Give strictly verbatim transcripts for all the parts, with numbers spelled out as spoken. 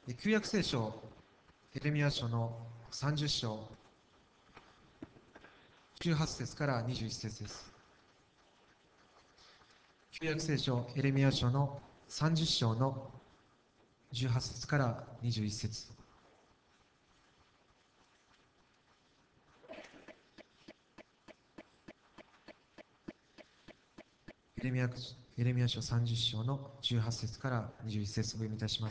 旧約聖書エレミヤ書のさんじゅっ章じゅうはち節からにじゅういち節です。旧約聖書エレミヤ書のさんじゅっ章のじゅうはち節からにじゅういち節。エレミヤエレミヤ書さんじゅっ章のじゅうはち節からにじゅういち節を読みいたします。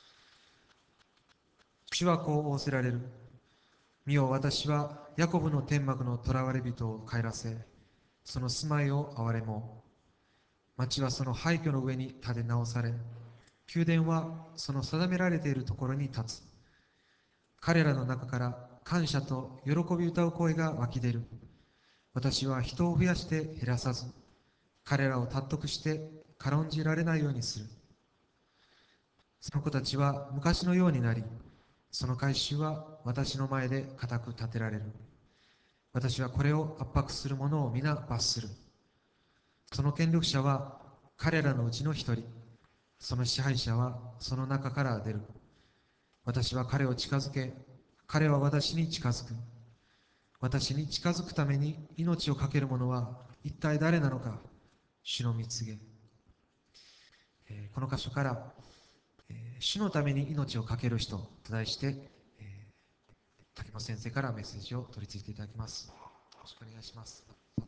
主はこう仰せられる。見よ、私はヤコブの天幕の囚われ人を帰らせ、その住まいを憐れもう。町はその廃墟の上に建て直され、宮殿はその定められているところに立つ。彼らの中から感謝と喜び歌う声が湧き出る。私は人を増やして減らさず、彼らを尊くして軽んじられないようにする。その子たちは昔のようになり、その改宗は私の前で固く立てられる。私はこれを圧迫する者を皆罰する。その権力者は彼らのうちの一人、その支配者はその中から出る。私は彼を近づけ、彼は私に近づく。私に近づくために命を懸ける者は一体誰なのか、主の蜜げ。えーこの箇所から、えー主のために命を懸ける人と題して、えー竹野先生からメッセージを取り付いていただきます。よろしくお願いします。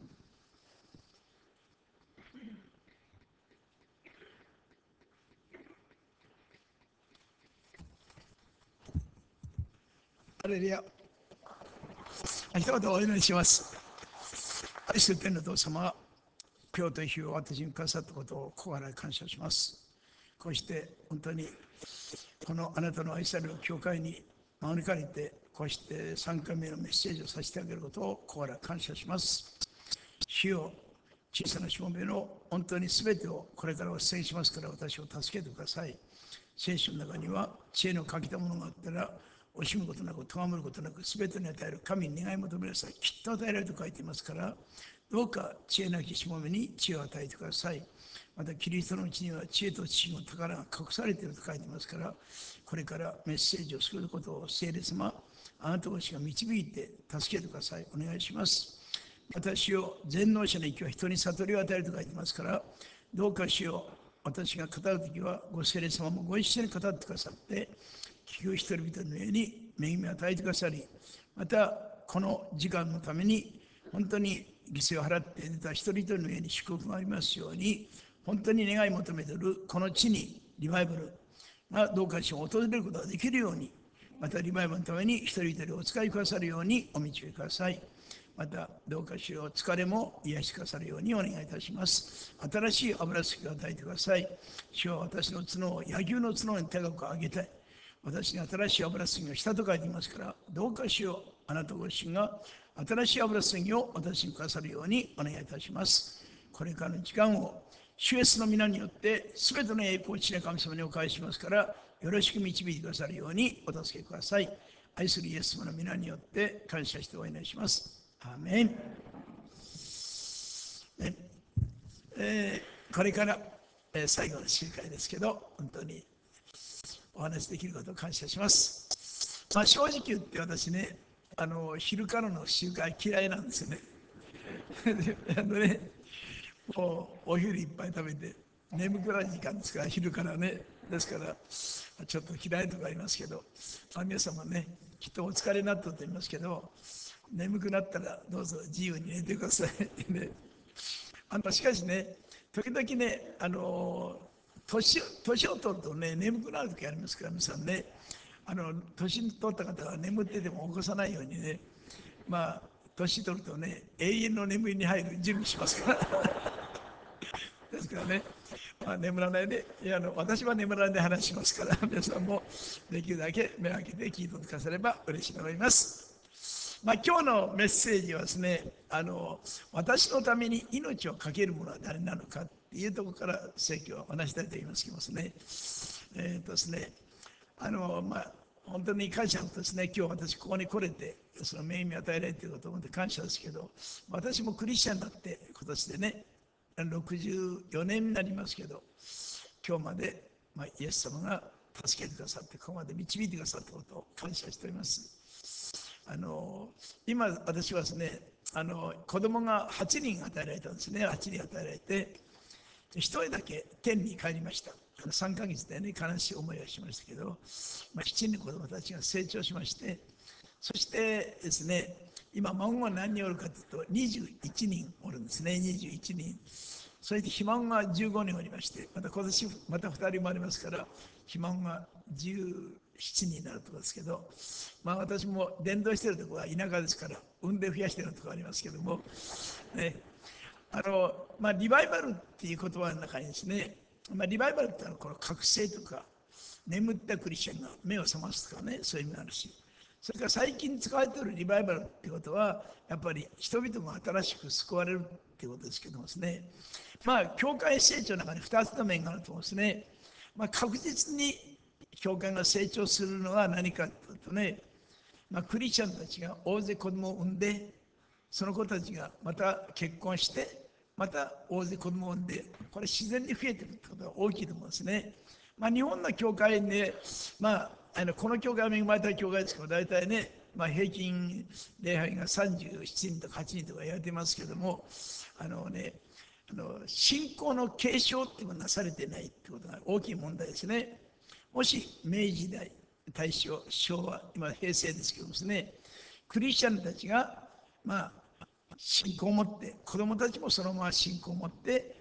ハレルヤ。一言お祈りします。愛する天のお父様、今日という日を私にくださったことを心から感謝します。こうして本当にこのあなたの愛される教会に招かれて、こうしてさんかいめのメッセージをさせてあげることを心から感謝します。主よ、小さなしもべの本当に全てをこれからお伝えしますから、私を助けてください。聖書の中には知恵の書きたものがあったら惜しむことなく咎むることなく全てに与える神に願い求めなさい。きっと与えられると書いていますから、どうか知恵なきしもべに知恵を与えてください。またキリストのうちには知恵と知識の宝が隠されていると書いていますから、これからメッセージをすることを聖霊様、あなたご自身が導いて助けてください。お願いします。私を全能者の域は人に悟りを与えると書いてますから、どうかしよう。私が語るときはご聖霊様もご一緒に語ってくださって、聞く人々の上に恵みを与えてくださり、またこの時間のために本当に犠牲を払って出た一人一人の上に祝福がありますように、本当に願い求めているこの地にリバイバルがどうかしよう訪れることができるように、またリバイバルのために一人一人お使いくださるようにお導きください。またどうかしよう疲れも癒しくださるようにお願いいたします。新しい油すきを与えてください。主は私の角を野牛の角に高く上げたい。私に新しい油すぎをしたと書いていますから、どうかしようあなたご自身が新しい油すぎを私にくださるようにお願いいたします。これからの時間を主イエスの皆によって全ての栄光を知な神様にお返ししますから、よろしく導いてくださるようにお助けください。愛するイエス様の皆によって感謝してお祈りします。アーメン。ねえーこれから、えー最後の集会ですけど、本当にお話しできることを感謝します。まあ、正直言って私ね、あの昼からの集会嫌いなんですよね。であのね、もうお昼いっぱい食べて眠くなる時間ですから、昼からね。ですからちょっと嫌いとか言いますけど、まあ、皆様ね、きっとお疲れになったと言いますけど、眠くなったらどうぞ自由に寝てください。ね、あのしかしね、時々ね、あの年を年を取るとね、眠くなる時ありますから、皆さんね、あの年取った方は眠ってても起こさないようにね、まあ年取るとね、永遠の眠りに入る準備しますからですからね、まあ、眠らないで、いやあの私は眠らないで話しますから、皆さんもできるだけ目を開けて聞いてくだされば嬉しいと思います。まあ、今日のメッセージはですね、あの私のために命を懸ける者は誰なのかっていうところから説教をお話したいと思いますね。えーとですね、あのまあ本当に感謝とですね、今日私ここに来れて、その恵みを与えられていることを思って感謝ですけど、私もクリスチャンになって今年でね、ろくじゅうよねんになりますけど、今日まで、まあ、イエス様が助けてくださって、ここまで導いてくださったことを感謝しております。あの今、私はですね、あの子供がはちにん与えられたんですね、はちにん与えられて、ひとりだけ天に帰りました。さんかげつでね、悲しい思いをしましたけど、まあ、しちにんの子供たちが成長しまして、そしてですね、今、孫が何人おるかというと、にじゅういちにんおるんですね、にじゅういちにん。そしてひ孫がじゅうごにんおりまして、また今年またふたりもありますから、ひ孫がじゅうななにんになるところですけど、まあ私も伝道しているところは田舎ですから、産んで増やしているところありますけども、ね、あの、まあ、リバイバルっていう言葉の中にですね、まあ、リバイバルってのはこの覚醒とか、眠ったクリスチャンが目を覚ますとかね、そういう意味があるし、それから最近使われているリバイバルってことは、やっぱり人々が新しく救われるっていうことですけどもですね、まあ、教会成長の中にふたつの面があると思うんですね。まあ、確実に教会が成長するのは何かというとね、まあ、クリスチャンたちが大勢子供を産んで、その子たちがまた結婚して、また大勢子供を産んで、これ自然に増えているということが大きいと思うんですね。まあ、日本の教会で、まあ、あのこの教会は恵まれた教会ですけど、大体ね、まあ、平均礼拝がさんじゅうななにんとかはちにんとか言われてますけども、あのね、あの信仰の継承っていうのがなされてないってことが大きい問題ですね。もし明治時代、大正、昭和、今平成ですけどもですね、クリスチャンたちが、まあ、信仰を持って、子供たちもそのまま信仰を持って、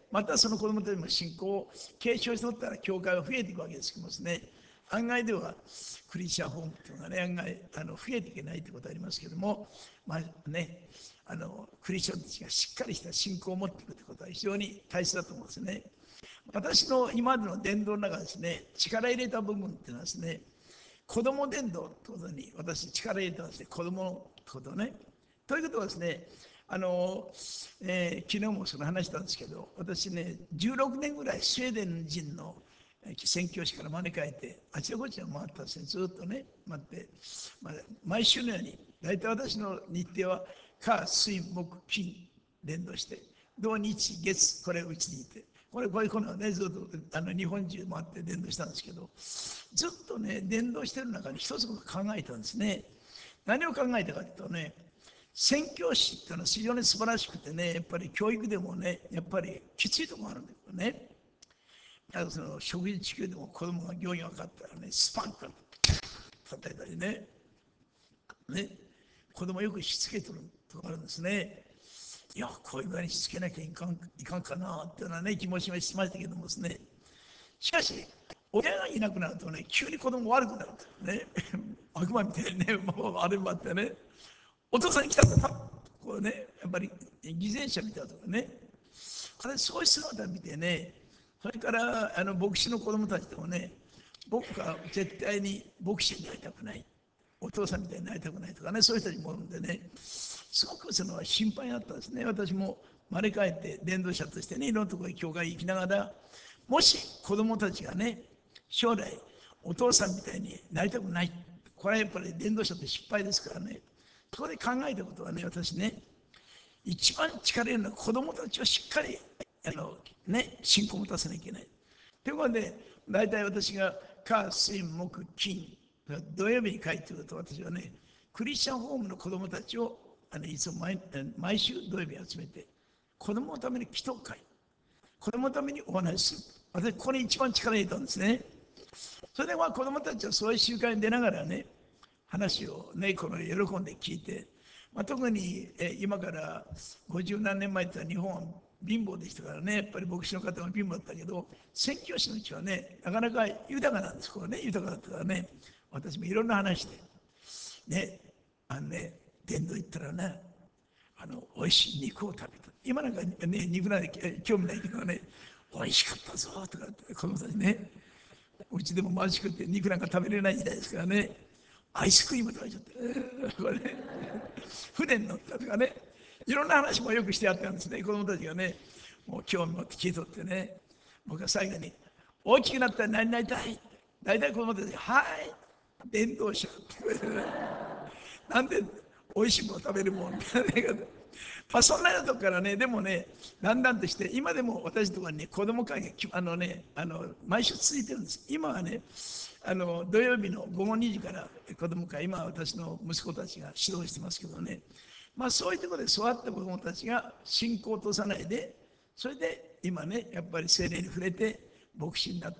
またその子供たちも信仰を継承しておったら、教会は増えていくわけですけどもですね、案外ではクリスチャンホームっていうのがね、案外あの増えていけないということがありますけども、まあね、あのクリスチャンたちがしっかりした信仰を持っていくということは非常に大切だと思うんですね。私の今までの伝道の中でですね、力入れた部分っていうのはですね、子供伝道ってことに私力入れてますね、子供のことね。ということはですね、あの、えー昨日もその話したんですけど、私ね、じゅうろくねんぐらいスウェーデン人の宣教師から招かれて、あちらこちら回ったんですね、ずっとね、待って、まあ、毎週のように、大体私の日程は、火、水、木、金、連動して、土日、月、これうちにいて、これ、こういうのをね、ずっとあの日本中回って伝道したんですけど、ずっとね、伝道してる中に一つこと考えたんですね。何を考えたかというとね、宣教師っていうのは非常に素晴らしくてね、やっぱり教育でもね、やっぱりきついところがあるんだけどね、だからその食事中でも子供が行儀が分かったらね、スパンと叩いたりね、ね、子供よくしつけとるところあるんですね。いや、こういう具合にしつけなきゃいかんいかんかなっていうのはね、気持ちはしましたけどもですね。しかし、親がいなくなるとね、急に子供悪くなるんだよね。悪魔みたいにね、もうあれもあってね、お父さんに来たんだ、パッこうね、やっぱり偽善者みたいなとかね、これそういう姿を見てね、それからあの牧師の子供たちともね、僕は絶対に牧師になりたくない、お父さんみたいになりたくないとかね、そういう人たちもおるんでね、すごくその心配だったんですね。私も招かれて伝道者としてね、いろんなところに教会行きながら、もし子供たちがね、将来お父さんみたいになりたくない、これはやっぱり伝道者って失敗ですからね、そこで考えたことはね、私ね、一番力入れるのは子供たちをしっかりあの、ね、信仰を持たせなきゃいけない。ということで、大体私が火、水、木、金、土曜日に帰ってくると、私はね、クリスチャンホームの子供たちをあのいつも 毎, 毎週土曜日集めて、子供のために祈祷会、子供のためにお話しする。私、ここに一番力入れたんですね。それでまあ子供たちはそういう集会に出ながらね、話をね、この喜んで聞いて、まあ、特にえ今からごじゅう何年前って日本は貧乏でしたからね、やっぱり牧師の方も貧乏だったけど、宣教師のうちはね、なかなか豊かなんです、これね、豊かだったからね、私もいろんな話で、ね、あのね、伝道行ったらね、あの美味しい肉を食べた。今なんかね、肉なんて興味ないけどね、美味しかったぞとかって子供たちね、うちでも貧しくて肉なんか食べれない時代ですからね、アイスクリーム食べちゃって、これね、船に乗ったとかね、いろんな話もよくしてやったんですね、子供たちがね、もう興味持って聞いとってね、僕は最後に、大きくなったら何になりたい、大体子供たちが、はい、伝道者って言われてね、なんで美味しいもの食べるもんみたいなね。まあそんなようなとこからね、でもね、だんだんとして、今でも私のところにね、子供会がきあのね、あの毎週続いてるんです。今はね、あの土曜日の午後にじから子供会、今は私の息子たちが指導してますけどね、まあそういうところで育った子供たちが信仰を落とさないで、それで今ね、やっぱり聖霊に触れて、牧師になって、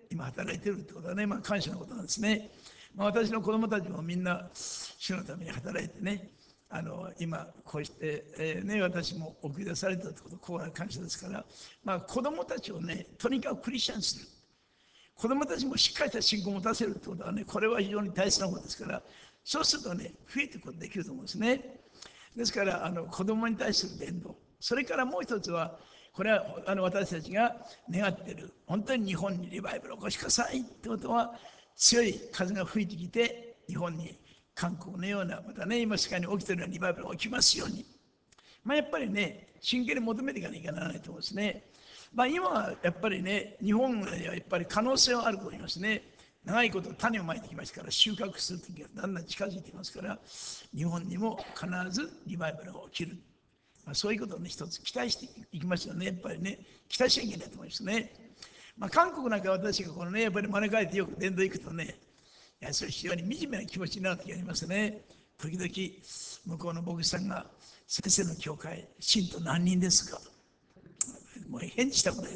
今働いてるってことはね、まあ感謝のことなんですね。まあ、私の子供たちもみんな主のために働いてね、あの今こうして、えーね、私も送り出されたってこと、こうな感謝ですから、まあ、子供たちをね、とにかくクリスチャンにする。子供たちもしっかりした信仰を持たせるってことはね、これは非常に大切なことですから、そうするとね、増えていくことができると思うんですね。ですから、あの子供に対する伝道、それからもう一つは、これはあの私たちが願っている、本当に日本にリバイバルを起こしてくださいってことは、強い風が吹いてきて、日本に韓国のような、またね、今世界に起きているようなリバイバルが起きますように、まあ、やっぱりね、真剣に求めていかなきゃならないと思うんですね。まあ、今はやっぱりね、日本はやっぱり可能性はあると思いますね。長いこと種をまいてきましたから、収穫する時がだんだん近づいていますから、日本にも必ずリバイバルが起きる。まあ、そういうことをね、一つ期待していきますよね。やっぱりね、期待しちゃいけないと思いますね。まあ、韓国なんか私がこのね、やっぱり招かれてよく伝道行くとね、いや、それ非常に惨めな気持ちになる時ありますね。時々、向こうの牧師さんが、先生の教会、信徒何人ですか、もう返事したことない。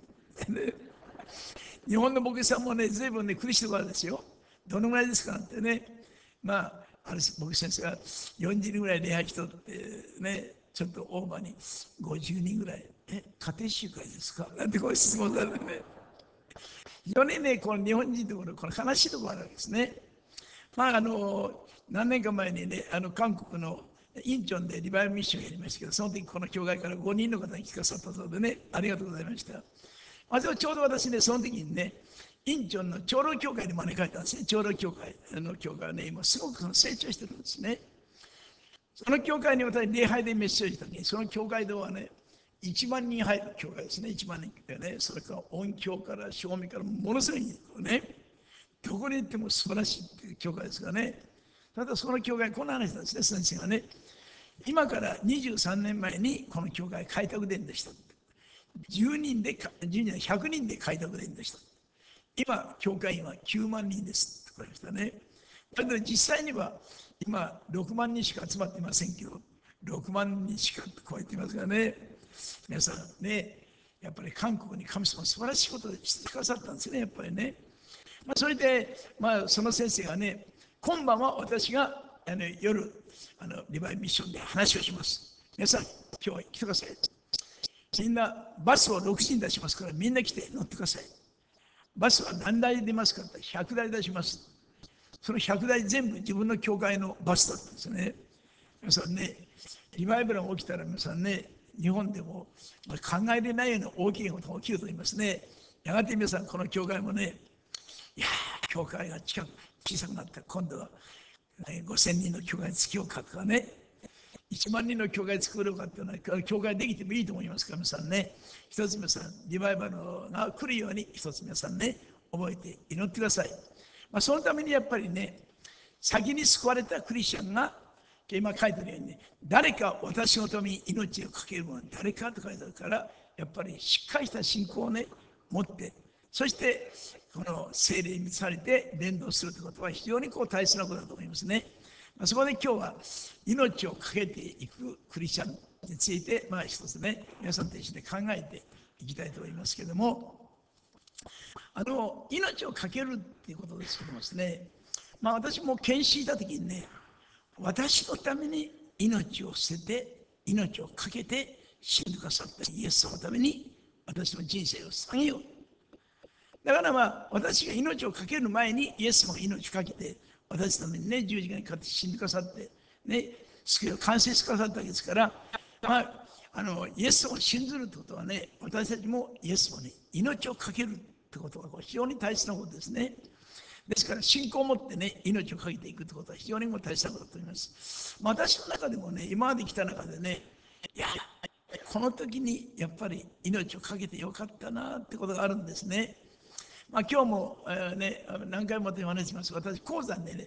日本の牧師さんもね、随分ね、苦しいところですよ。どのぐらいですかなんてね。まあ、ある牧師先生がよんじゅうにんぐらい礼拝人ってね、ちょっとオーバーにごじゅうにんぐらい、え、家庭集会ですかなんてこう質問されてね。非常にね、この日本人ところ、この悲しいところがあるんですね。まあ、あの何年か前にね、あの韓国のインチョンでリバイバルミッションをやりましたけど、その時この教会からごにんの方に聞かさったそうでね、ありがとうございました。あでもちょうど私ね、その時にね、インチョンの長老教会に招かれたんですね。長老教会の教会はね、今すごくその成長してるんですね。その教会に私、礼拝でメッセージした時に、その教会ではね、いちまんにん入る教会ですね、いちまんにんでね、それから音響から照明からものすごいね、どこに行っても素晴らしいっていう教会ですからね。ただその教会、こんな話なんですね、先生がね。今からにじゅうさんねんまえにこの教会開拓伝でした。じゅうにんで、じゅうにん、ひゃくにんで開拓伝でした。今、教会員はきゅうまんにんですって言われましたね。だけど実際には今ろくまんにんしか集まっていませんけど、ろくまんにんしか超えていますがね、皆さんね、やっぱり韓国に神様は素晴らしいことをしてくださったんですね、やっぱりね。まあ、それで、まあ、その先生がね、今晩は私があの夜あのリバイミッションで話をします。皆さん、今日来てください。みんなバスをろくじに出しますから、みんな来て乗ってください。バスは何台出ますかってひゃくだい出します。そのひゃくだい全部自分の教会のバスだったんですよね。皆さんね、リバイバルが起きたら皆さんね、日本でも考えれないような大きいことが起きると思いますね。やがて皆さん、この教会もね、いやー、教会が近く小さくなったら今度は、ね、ごせんにんの教会につようかとかね、いちまんにんの教会作ろうかっていうのは、教会できてもいいと思いますから、皆さんね、一つ皆さん、リバイバルが来るように、一つ皆さんね、覚えて祈ってください。まあ、そのためにやっぱりね、先に救われたクリスチャンが、今書いてあるように、ね、誰か私のために命を懸けるものは誰かと書いてあるから、やっぱりしっかりした信仰をね、持って、そしてこの聖霊に満たされて伝道するということは非常にこう大切なことだと思いますね。まあ、そこで今日は命を懸けていくクリスチャンについて、まあ一つね、皆さんと一緒に考えていきたいと思いますけれども、あの命を懸けるっていうことですけどもですね、まあ私も検視した時にね、私のために命を捨てて、命を懸けて死んでくださったイエスのために私の人生を捧げよう。だからまあ私が命を懸ける前にイエスも命を懸けて私のためにね十字架にかかって死んでくださってね救いを完成してくださったわけですから、まああのイエスを信ずるということはね、私たちもイエスもね命を懸けるということが非常に大切なことですね。ですから信仰を持ってね命を懸けていくということは非常にも大切なことだと思います。私の中でもね、今まで来た中でね、いやこの時にやっぱり命を懸けてよかったなってことがあるんですね。まあ、今日も、えーね、何回もお話します。私、鉱山でね、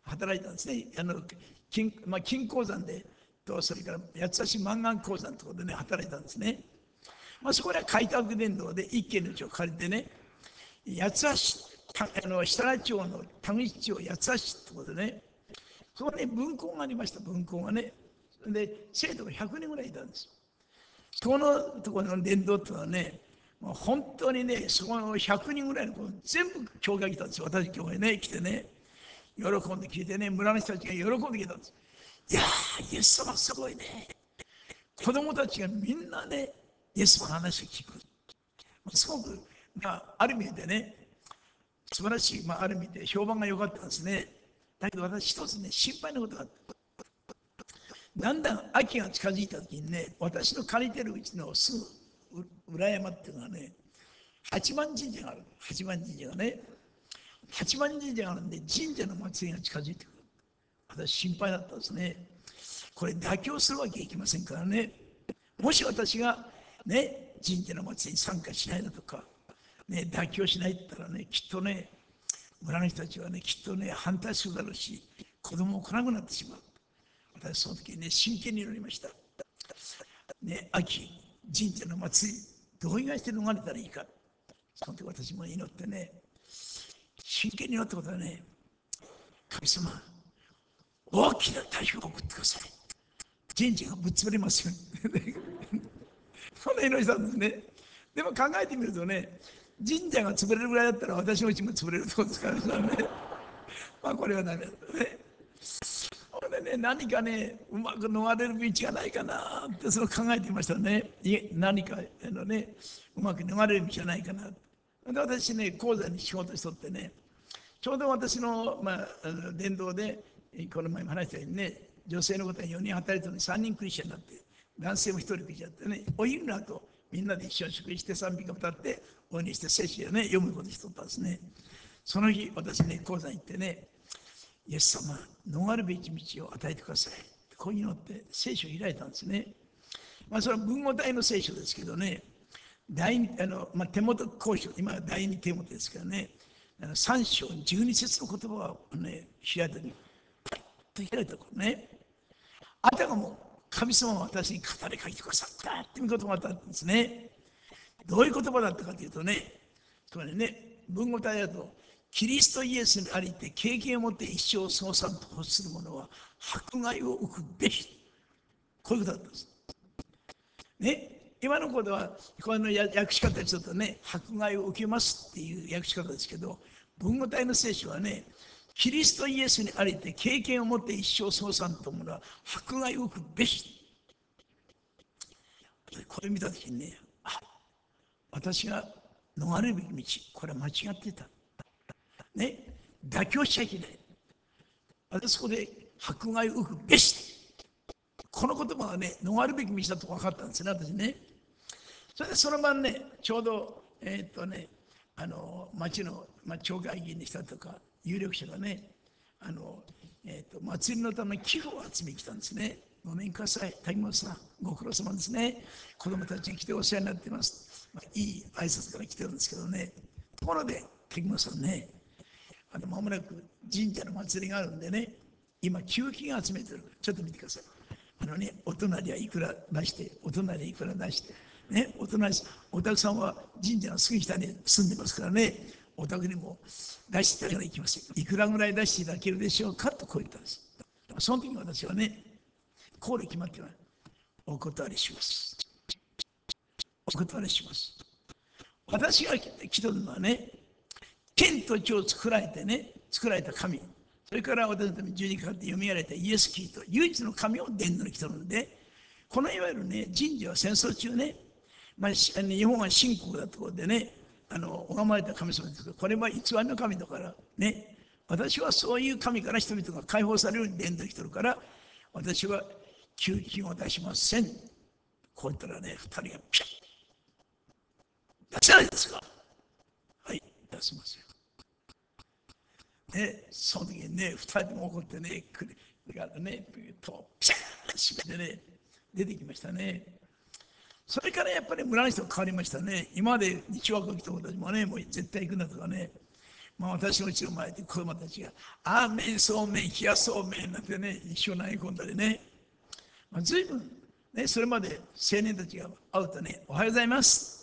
働いたんですね。あの金、まあ、金鉱山でと、それから八つ橋マンガン鉱山のところでね、働いたんですね。まあ、そこでは開拓伝道で一軒の地を借りてね、八つ橋、あの設楽町の田口町八つ橋ってことでね、そこに分校がありました、分校がね。で、生徒がひゃくにんぐらいいたんですよ。そこのところの伝道っていうのはね、もう本当にね、そこのひゃくにんぐらいの子全部教会来たんですよ、私教会ね、来てね、喜んで聞いてね、村の人たちが喜んできたんです。いやー、イエス様すごいね。子供たちがみんなね、イエス様の話を聞く。すごく、まあ、ある意味でね、素晴らしい、まあ、ある意味で評判が良かったんですね。だけど私一つね、心配なことがあった。だんだん秋が近づいた時にね、私の借りてるうちのすぐ裏山っていうのはね、八幡神社がある。八幡神社がね、八幡神社があるんで、神社の祭りが近づいてくる。私心配だったんですね。これ妥協するわけいきませんからね。もし私がね、神社の祭りに参加しないだとか、ね、妥協しないって言ったらね、きっとね、村の人たちはね、きっとね、反対するだろうし、子供も来なくなってしまう。私、その時ね、真剣に祈りました。ね、秋、神社の祭り、どういうふうにして逃れたらいいか。その時私も祈ってね、真剣に祈ったことはね、神様、大きな台風を送ってください。神社がぶっ潰れますように。そんな祈りしたんですね。でも考えてみるとね、神社が潰れるぐらいだったら私のうちも潰れるところですからね。まあこれはダメだね。これでね、何かね、うまく逃れる道がないかなってそれを考えていましたね。何かあのね、うまく逃れる道がないかな。で、私ね、講座に仕事しとってね、ちょうど私の、まあ、伝道で、この前も話したようにね、女性の方がよにん働いたのにさんにんクリスチャンになって、男性もひとりクリスチャンになってね、お昼の後、みんなで一緒に食事して賛美歌を歌って、お祈りして聖書をね、読むことしとったんですね。その日、私ね、講座に行ってね、イエス様、逃るべき道を与えてください。こういうのって聖書を開いたんですね。まあ、それは文語体の聖書ですけどね、第二あの、まあ、手元交渉、今は第二手元ですからね、さん章じゅうに節の言葉を、ね、開いた時、パッと開いたことね、あたかも神様は私に語りかけてくださったっていう言葉があったんですね。どういう言葉だったかというとね、つまりね、文語体だと、キリストイエスにありて経験を持って一生を過ごさんと欲する者は迫害を受くべき。こういうことだったんです。ね、今のことはこの訳し方でちょっとね、迫害を受けますっていう訳し方ですけど、文語体の聖書はね、キリストイエスにありて経験を持って一生を過ごさんと者は迫害を受くべき。これ見たときにね、あ、私が逃れるべき道、これは間違ってた。ね、妥協しちゃいけない。私そこで迫害を受くべし。この言葉はね、逃れるべき道だと分かったんですね、私ね。それでその晩ね、ちょうど、えー、っとね、あの町の、まあ、町会議員の人とか、有力者がね、あの、えー、っと祭りのために寄付を集めに来たんですね。ごめんください、谷本さん、ご苦労様ですね。子供たちに来てお世話になってます。まあ、いい挨拶から来てるんですけどね。ところで、谷本さんね、あの間もなく神社の祭りがあるんでね、今、給付金集めてる。ちょっと見てください。あのね、お隣はいくら出して、お隣はいくら出して、ね、お隣、お宅さんは神社のすぐ下に住んでますからね、お宅にも出していただかないきますよ。いくらぐらい出していただけるでしょうかとこう言ったんです。その時に私はね、こうで決まってない。お断りします。お断りします。私が来てるのはね、天と地を作られてね、作られた神、それから私のために十字架かかって読み上げたイエス・キリスト、唯一の神を伝道に来てるので、このいわゆるね、神社は戦争中ね、まあ、日本は信仰だところでね、あの拝まれた神様ですけど、これは偽りの神だからね、私はそういう神から人々が解放されるように伝道に来てるから、私は給付金を出しません。こう言ったらね、二人がピャッ、出せないですか。はい、出しますよ。ね、その時にね、二人とも怒ってね、くれからね、とピシャッ閉めてね、出てきましたね。それからやっぱり村の人が変わりましたね。今まで日枠の人たちもね、もう絶対行くなとかね、 まあ、私のうちの前で子供たちが、アーメン、そうめん、冷やそうめんなんてね、一緒に投げ込んだりね。まあ、随分、ね、それまで青年たちが会うとね、おはようございます。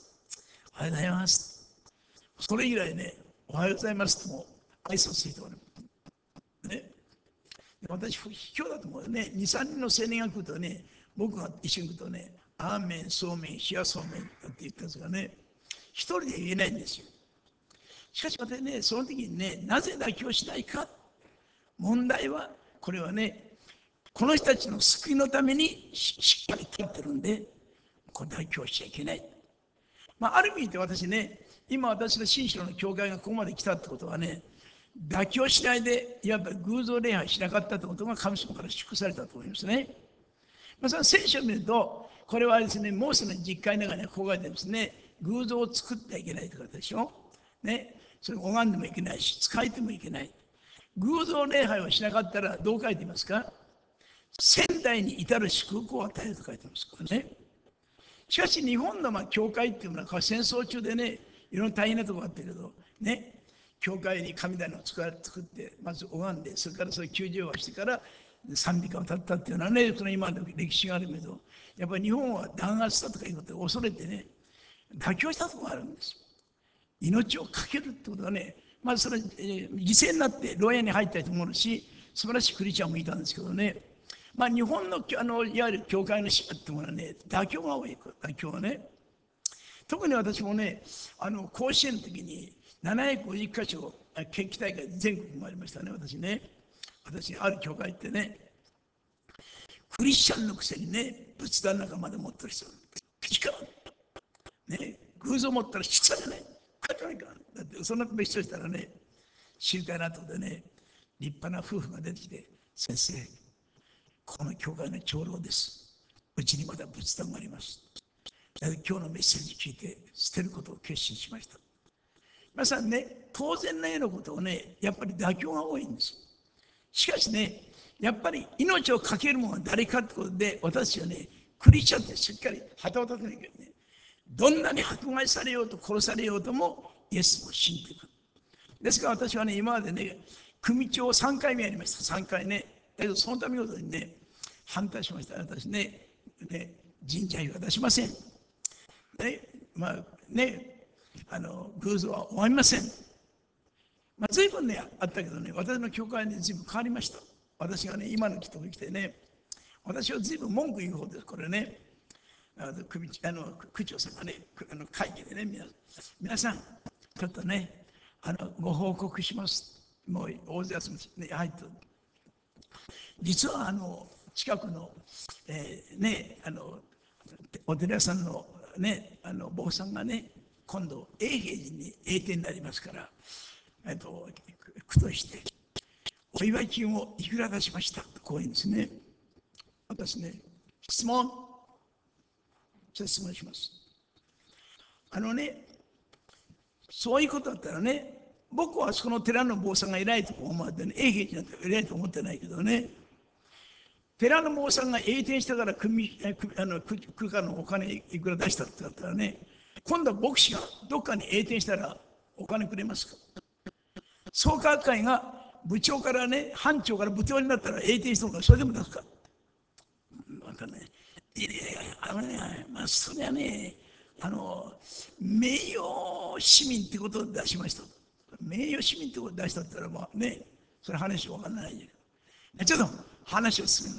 おはようございます。それ以来ね、おはようございますとも挨拶する人がね。私、卑怯だと思うよね。に、さんにんの青年が来るとね、僕が一緒に来るとね、アーメン、そうめん、冷やそうめんって言ったんですがね、一人で言えないんですよ。しかし私ね、その時にね、なぜ妥協しないか。問題は、これはね、この人たちの救いのためにしっかり立ってるんで、これ妥協しちゃいけない。まあ、ある意味で私ね、今私の新城の教会がここまで来たってことはね、妥協しないで、いわば偶像礼拝しなかったってことが神様から祝福されたと思いますね。まあ、その聖書を見ると、これはですね、モーセの実会の中にこう書いてあるんですね、偶像を作ってはいけないって書いてあるでしょ。ね、それ拝んでもいけないし、使えてもいけない。偶像礼拝をしなかったらどう書いてますか？仙台に至る祝福を与えると書いてますからね。しかし日本のまあ教会っていうのは戦争中でね、いろんな大変なところがあったけど、ね、教会に神棚を作ってまず拝んで、それからそれ救助をしてから賛美歌を歌ったっていうのはね、その今の歴史があるけど、やっぱり日本は弾圧だとかいうことを恐れてね、妥協したところがあるんです。命を懸けるってことはね、まずそれ、えー、犠牲になって牢屋に入った人もいるし、素晴らしいクリスチャンもいたんですけどね、まあ、日本の、あのいわゆる教会の死っていうのはね、妥協が多い、妥協がね。特に私もね、あの甲子園の時にななひゃくごじゅっかしょ決起大会全国もありましたね、私ね。私、ある教会ってね、クリスチャンのくせにね、仏壇なんかまで持ってる人、口から、ね、偶像持ったらしつかじゃない、帰ってないから、だってそんな別所したらね、集会の後でね、立派な夫婦が出てきて、先生、この教会の長老です。うちにまだ仏壇があります。今日のメッセージ聞いて捨てることを決心しました。皆さんね、当然のようなことをね、やっぱり妥協が多いんです。しかしね、やっぱり命を懸けるものは誰かってことで、私はね、クリスチャンってしっかり旗を立てなきゃいけない。どんなに迫害されようと殺されようとも、イエスを信じていく。ですから私はね、今までね、組長をさんかいめやりました、さんかいね。だけどそのためにね、反対しました、私ね。ね、神社費は出しません。ね、まあね、あの偶像は拝みません。まあ、随分ね、あったけどね、私の教会に随分変わりました。私がね、今の人が来てね、私は随分文句言う方です、これね。あの組あの区長さんがね、あの会議でね、皆皆さん、ちょっとね、あのご報告します。もう大勢集めて入って、実はあの近くの、えー、ね、あのお寺屋さんのね、あの坊さんがね、今度永平寺に栄転になりますから、えっと区としてお祝い金をいくら出しましたとこういうんですね。私ね、質問、質問します。あのね、そういうことだったらね、僕はその寺の坊さんが偉いと思ってね、永平寺なんて偉いと思ってないけどね、寺の坊さんが栄転したから組あの区区からのお金いくら出したってだったらね、今度は牧師がどっかに栄転したらお金くれますか？創価学会が部長からね、班長から部長になったら栄転したのか、それでも出すか？またね、いやいやいや、あのね、まあ、それはね、あの、名誉市民ってことを出しました。名誉市民ってことを出したったら、まあね、それ話わかんないけど。ちょっと話を進めます。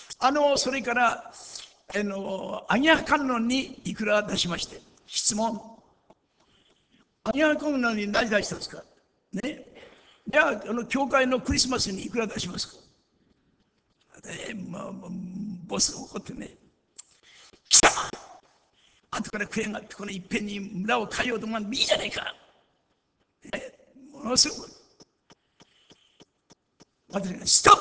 あの、それから、あの、アニャ観音にいくら出しまして、質問。アニャ観音に何出したんですか？ね。じゃあ、あの、教会のクリスマスにいくら出しますか？えー、まあ、まあ、ボスが怒ってね、来た後から悔やがってこのいっぺんに村を変えようと思うのいいじゃないか。えー、ものすごく私がストッ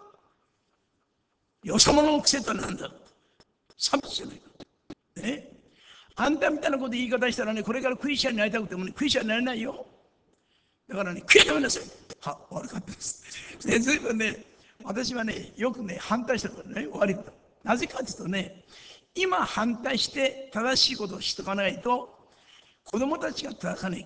プ、よそ者の癖とは何だ、差別じゃないか。ね、あんたみたいなこと言い方したらね、これからクリスチャンになりたくてもね、クリスチャンになれないよ。だからね、悔やめなさい。は、悪かったです。で、ずいぶんね、私はね、よくね、反対したからね、悪いこと。なぜかというとね、今反対して正しいことをしておかないと、子供たちが正さなきゃいけない。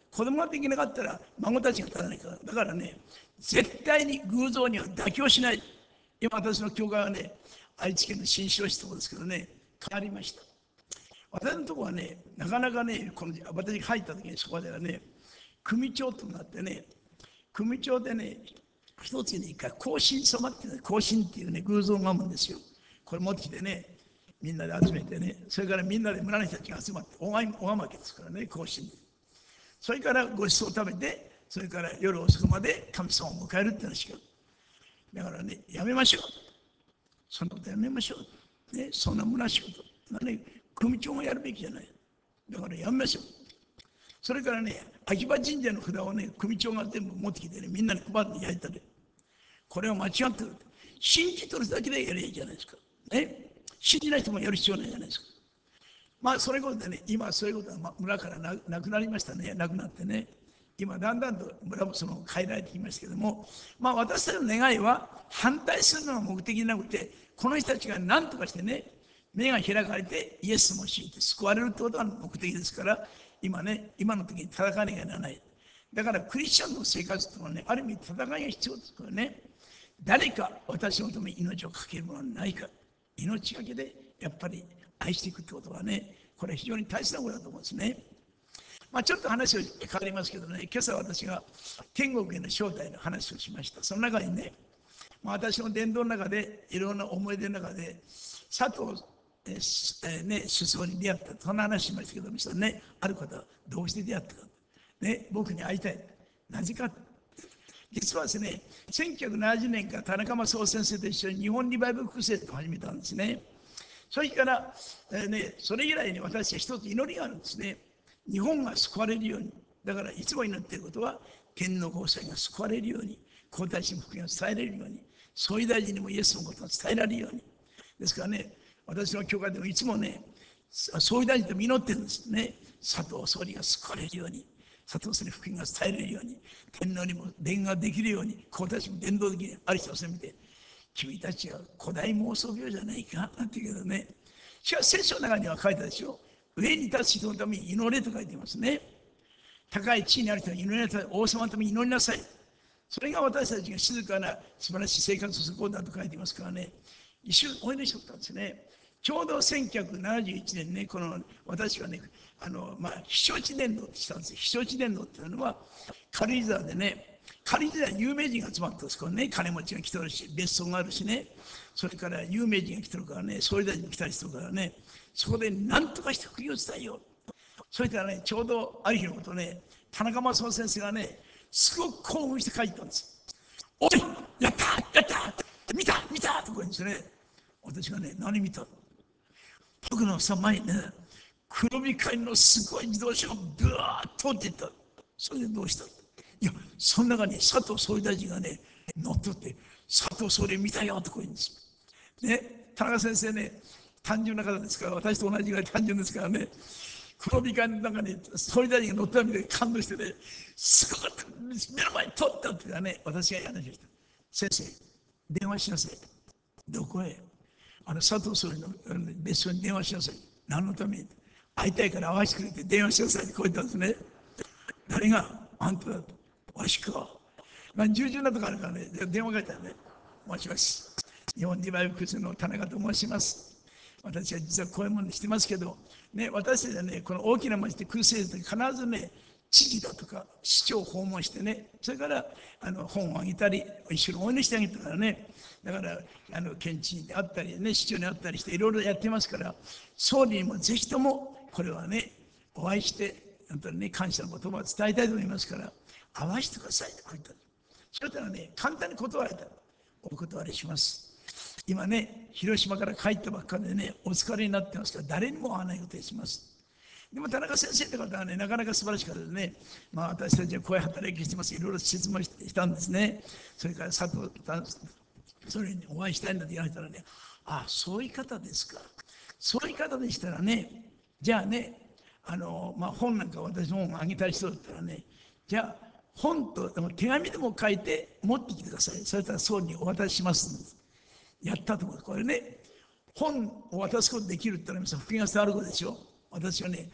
子供ができなかったら孫たちが立たないから。だからね、絶対に偶像には妥協しない。今私の教会はね、愛知県の新城市ところですけどね、変わりました。私のところはね、なかなかね、この私が入った時にそこではね、組長となってね、組長でね、一つに一回、行進様っていうね、行進っていうね、偶像があるんですよ。これ持ってきてね、みんなで集めてね、それからみんなで村の人たちが集まって、おがおがまけですからね、行進。それからごちそうを食べて、それから夜遅くまで神様を迎えるって話が。だからね、やめましょう。そんなことやめましょう。ね、そんな虚しいこと。ね、組長がやるべきじゃない。だからやめましょう。それからね、秋葉神社の札をね、組長が全部持ってきてね、みんなに配って焼いたで、これは間違ってる。信じとるだけでやればいいじゃないですか。ね、信じない人もやる必要ないじゃないですか。まあ、それことでね、今そういうことは村からななくなりましたね、なくなってね。今、だんだんと村もその変えられてきましたけども、まあ、私たちの願いは反対するのが目的じゃなくて、この人たちが何とかしてね、目が開かれてイエスも信じて救われるということが目的ですから、今ね、今の時に戦わなきゃならない。だからクリスチャンの生活というのはね、ある意味戦いが必要ですからね、誰か私のために命を懸けるものはないか、命がけでやっぱり愛していくってことはね、これは非常に大切なことだと思うんですね。まあ、ちょっと話を変わりますけどね、今朝私が天国への招待の話をしました。その中にね、まあ、私の伝道の中でいろんな思い出の中で佐藤えーね、首相に出会った、そんな話しましたけども、ね、ある方はどうして出会ったか、ね、僕に会いたい。なぜか。実はですね、せんきゅうひゃくななじゅうねんから田中正夫先生と一緒に日本リバイバルクルセイドを始めたんですね。それから、えーね、それ以来に私は一つ祈りがあるんですね。日本が救われるように。だからいつも祈っていることは、天皇ご夫妻が救われるように、皇太子の福音を伝えられるように、総理大臣にもイエスのことが伝えられるように。ですからね、私の教会でもいつもね、総理大臣と祈ってるんですね。佐藤総理が救われるように、佐藤総理福音が伝えられるように、天皇にも伝話できるように、皇太子も伝道できるように、ある人を責めて、君たちは古代妄想病じゃないかなんて言うけどね。しかし聖書の中には書いたでしょ。上に立つ人のために祈れと書いてますね。高い地位にある人に祈りなさい。王様のために祈りなさい。それが私たちが静かな素晴らしい生活をすることだと書いてますからね。一瞬お祈りしておったんですね。ちょうどせんきゅうひゃくななじゅういちねんね、この私はね、あのまあ、避暑地伝道ってしたんですよ。避暑地伝道っていうのは、軽井沢でね、軽井沢に有名人が集まったんですからね、金持ちが来てるし、別荘があるしね、それから有名人が来てるからね、総理大臣も来たりするからね、そこで何とかして福音を伝えよう。それからね、ちょうどある日のことね、田中正夫先生がね、すごく興奮して書いたんです。おい、やったやった見た見たとか言うんですね。私がね、何見たの？僕のさ前にね、黒光りのすごい自動車がブワーッと通っていった。それでどうした？いや、その中に佐藤総理大臣がね、乗っ取って、佐藤総理見たよとか言うんです。ね、田中先生ね、単純な方ですから、私と同じぐらい単純ですからね、黒光りの中に総理大臣が乗ったみたいに感動してね、すごかった、目の前に通ったっていうかね、私が話をした。先生、電話しなさい。どこへ？あの佐藤総理の別荘に電話しなさい。何のために？会いたいから会わせてくれて電話しなさいってこう言ったんですね。誰が？あんただと。わしか。まあ、従順なとこあるからね、電話書いたらね、もしもし。日本リバイバルクルセイドの田中と申します。私は実はこういうものにしてますけど、ね、私たちはね、この大きな町でクルセイドって必ずね、知事だとか市長を訪問してね、それからあの本をあげたり、一緒に応援してあげたからね、だからあの県知事に会ったり、ね、市長に会ったりして、いろいろやってますから、総理にもぜひともこれはね、お会いして、本当にね、感謝の言葉を伝えたいと思いますから、会わせてくださいってこう言った。そしたらね、簡単に断られた。お断りします。今ね、広島から帰ったばっかりでね、お疲れになってますから、誰にも会わないことにします。でも田中先生って方はね、なかなか素晴らしかったですね。まあ私たちはこういう働きしてます。いろいろ質問したんですね。それから佐藤さん、それにお会いしたいんだって言われたらね、ああ、そういう方ですか。そういう方でしたらね、じゃあね、あの、まあ本なんか私の本あげたりしそうだったらね、じゃあ本とでも手紙でも書いて持ってきてください。それから総理にお渡しします。やったと思う。これね、本を渡すことできるってのは皆さん福音が伝わることでしょ。私はね、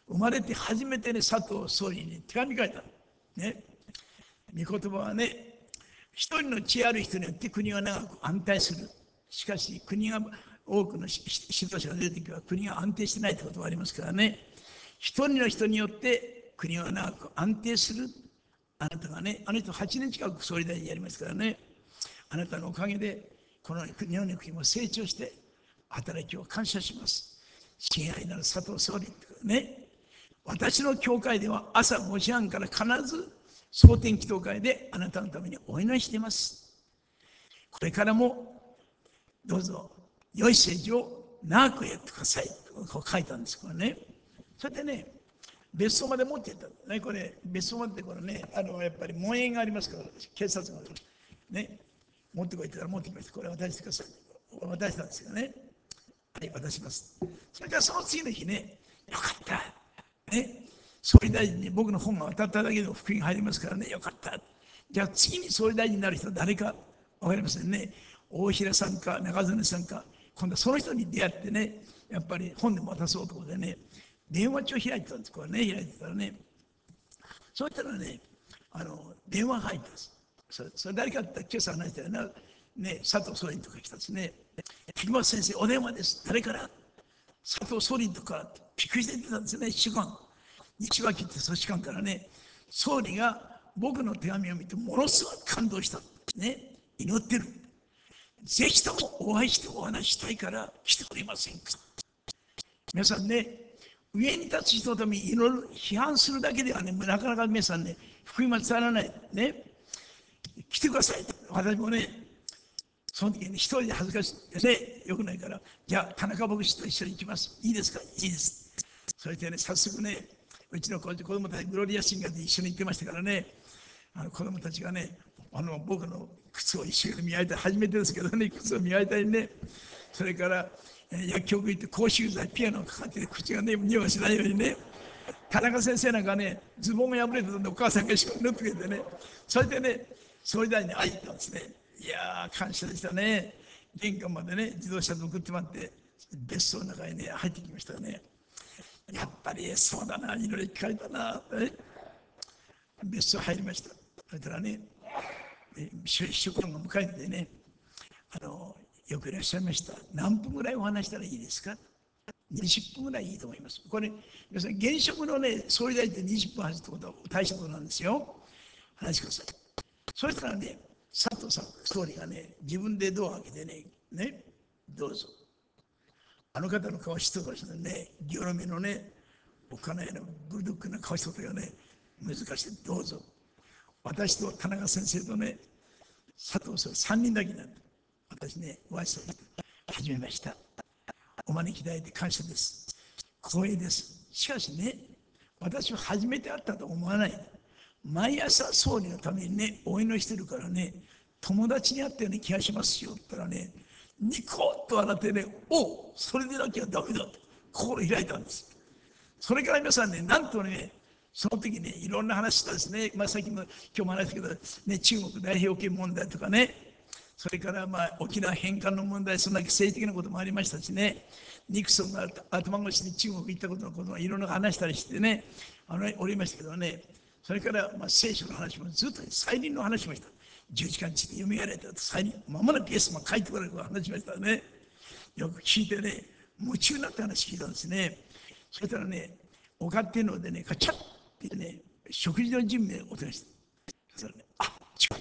生まれて初めてね、佐藤総理に手紙書いた。ね。御言葉はね、一人の知恵ある人によって国は長く安泰する。しかし、国が多くの指導者が出るときは国が安定してないってことがありますからね。一人の人によって国は長く安定する。あなたがね、あの人はちねん近く総理大臣やりますからね。あなたのおかげで、この日本の国も成長して、働きを感謝します。親愛なる佐藤総理ね。私の教会では朝ごじはんから必ず蒼天祈祷会であなたのためにお祈りしています。これからもどうぞ良い政治を長くやってくださいとこう書いたんですからね。それでね、別荘まで持っていったんだね。これ別荘までこれね、あのやっぱり門限がありますから、警察がね、持ってこいって言ったら持ってきました。これ渡してください。渡したんですよね。はい、渡します。それからその次の日ね、よかった。ね、総理大臣に僕の本が渡っただけでも福音入りますからね、よかった。じゃあ次に総理大臣になる人は誰か分かりませんね。大平さんか中曽根さんか、今度はその人に出会ってね、やっぱり本でも渡そうということでね、電話帳開いてたんです。これね、開いてたらね、そうしたらね、あの電話が入ったんです。それそれ誰かって今朝話したような、ね、佐藤総理とか来たんですね。木本先生、お電話です。誰から？佐藤総理とかびっくりして出たんですよね。主官西脇って組織官からね、総理が僕の手紙を見てものすごく感動したね、祈ってる、ぜひともお会いしてお話したいから来てくれませんか。皆さんね、上に立つ人のために祈る、批判するだけではね、なかなか皆さんね、福音は伝わらないね。来てください。私もね、その時に一人で恥ずかしくてね、よくないから、じゃあ田中牧師と一緒に行きます。いいですか？いいです。それでね、早速ね、うちの子供たち、グロリアシンガーで一緒に行ってましたからね、あの子供たちがね、あの僕の靴を一緒に見合いたい、初めてですけどね、靴を見合いたいね、それから、えー薬局行って口臭剤、ピアノがかかってて、口がね、匂いしないようにね、田中先生なんかね、ズボンが破れてたんで、お母さんが一緒に縫ってくれてね、それでね、総理大臣に会いに行ったんですね。いやー、感謝でしたね。玄関までね、自動車で送ってもらって、別荘の中にね、入ってきましたね。やっぱりそうだな、祈り聞かれたな、ね、別荘入りました。そしたらね、秘書官が迎えてね、あの、よくいらっしゃいました。何分ぐらいお話したらいいですか？にじゅっぷんぐらいいいと思います。これ、皆さん、現職のね、総理大臣ってにじゅっぷん話すってことは大したことなんですよ。話してください。そしたらね、佐藤さん、総理がね、自分でドアを開けてね、ね、どうぞ。あの方の顔してた人ね、ギョロ目のね、お金のブルドックな顔してたよね、難しい、どうぞ。私と田中先生とね、佐藤さんさんにんだけなんで、私ね、ご挨拶始めました。お招きいただいて感謝です。光栄です。しかしね、私は初めて会ったと思わない。毎朝総理のためにね、お祈りしてるからね、友達に会ったような気がしますよって言ったらね、ニコッと笑ってね、おう、それでなきゃダメだと心開いたんです。それから皆さんね、なんとね、その時ね、いろんな話したですね、まあ、さっきも今日も話したけど、ね、中国大平洋問題とかね、それからまあ沖縄返還の問題、そんな政治的なこともありましたしね、ニクソンが頭越しに中国行ったことのことをいろんな話したりしてね、あのおりましたけどね、それからまあ聖書の話もずっと再臨の話もした。じゅうじかんにちで読み上げられたと再臨、まもなくイエスも書いてくれることを話しましたね。よく聞いてね、夢中になって話聞いたんですね。そしたらね、おかっていうのでね、カチャッってね、食事の準備をお手伝いして、そしたらね、あ、違う。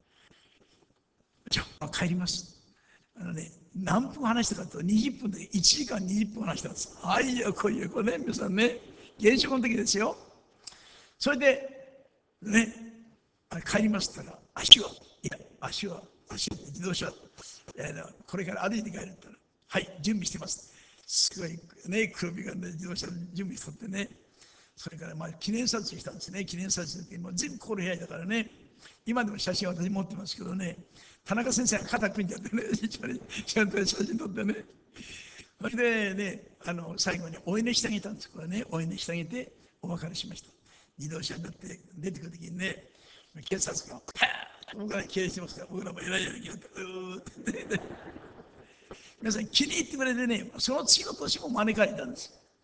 じゃあ帰ります。あのね、何分話したかとにじゅっぷんでいちじかんにじゅっぷん話したんです。あいやこういうこれね、皆さんね、現職の時ですよ。それで、ね、帰りますって言ったら、足は、いや、足は、足は自動車、これから歩いて帰るって言ったら、はい、準備してます。すごいね、黒ビがね、自動車の準備しとってね、それからまあ記念撮影したんですね。記念撮影ってもう全部心開いたからね、今でも写真は私持ってますけどね、田中先生が肩組んじゃってね、一緒に写真撮ってね、それでね、あの最後にお祈りしてあげたんです。これね、お祈りしてあげてお別れしました。自動車になって出てくるときにね、警察が、はぁ僕ら経営してますから、僕らも偉いように決まって、うーってね、皆さん気に入ってくれてね、その次の年も招かれたんです。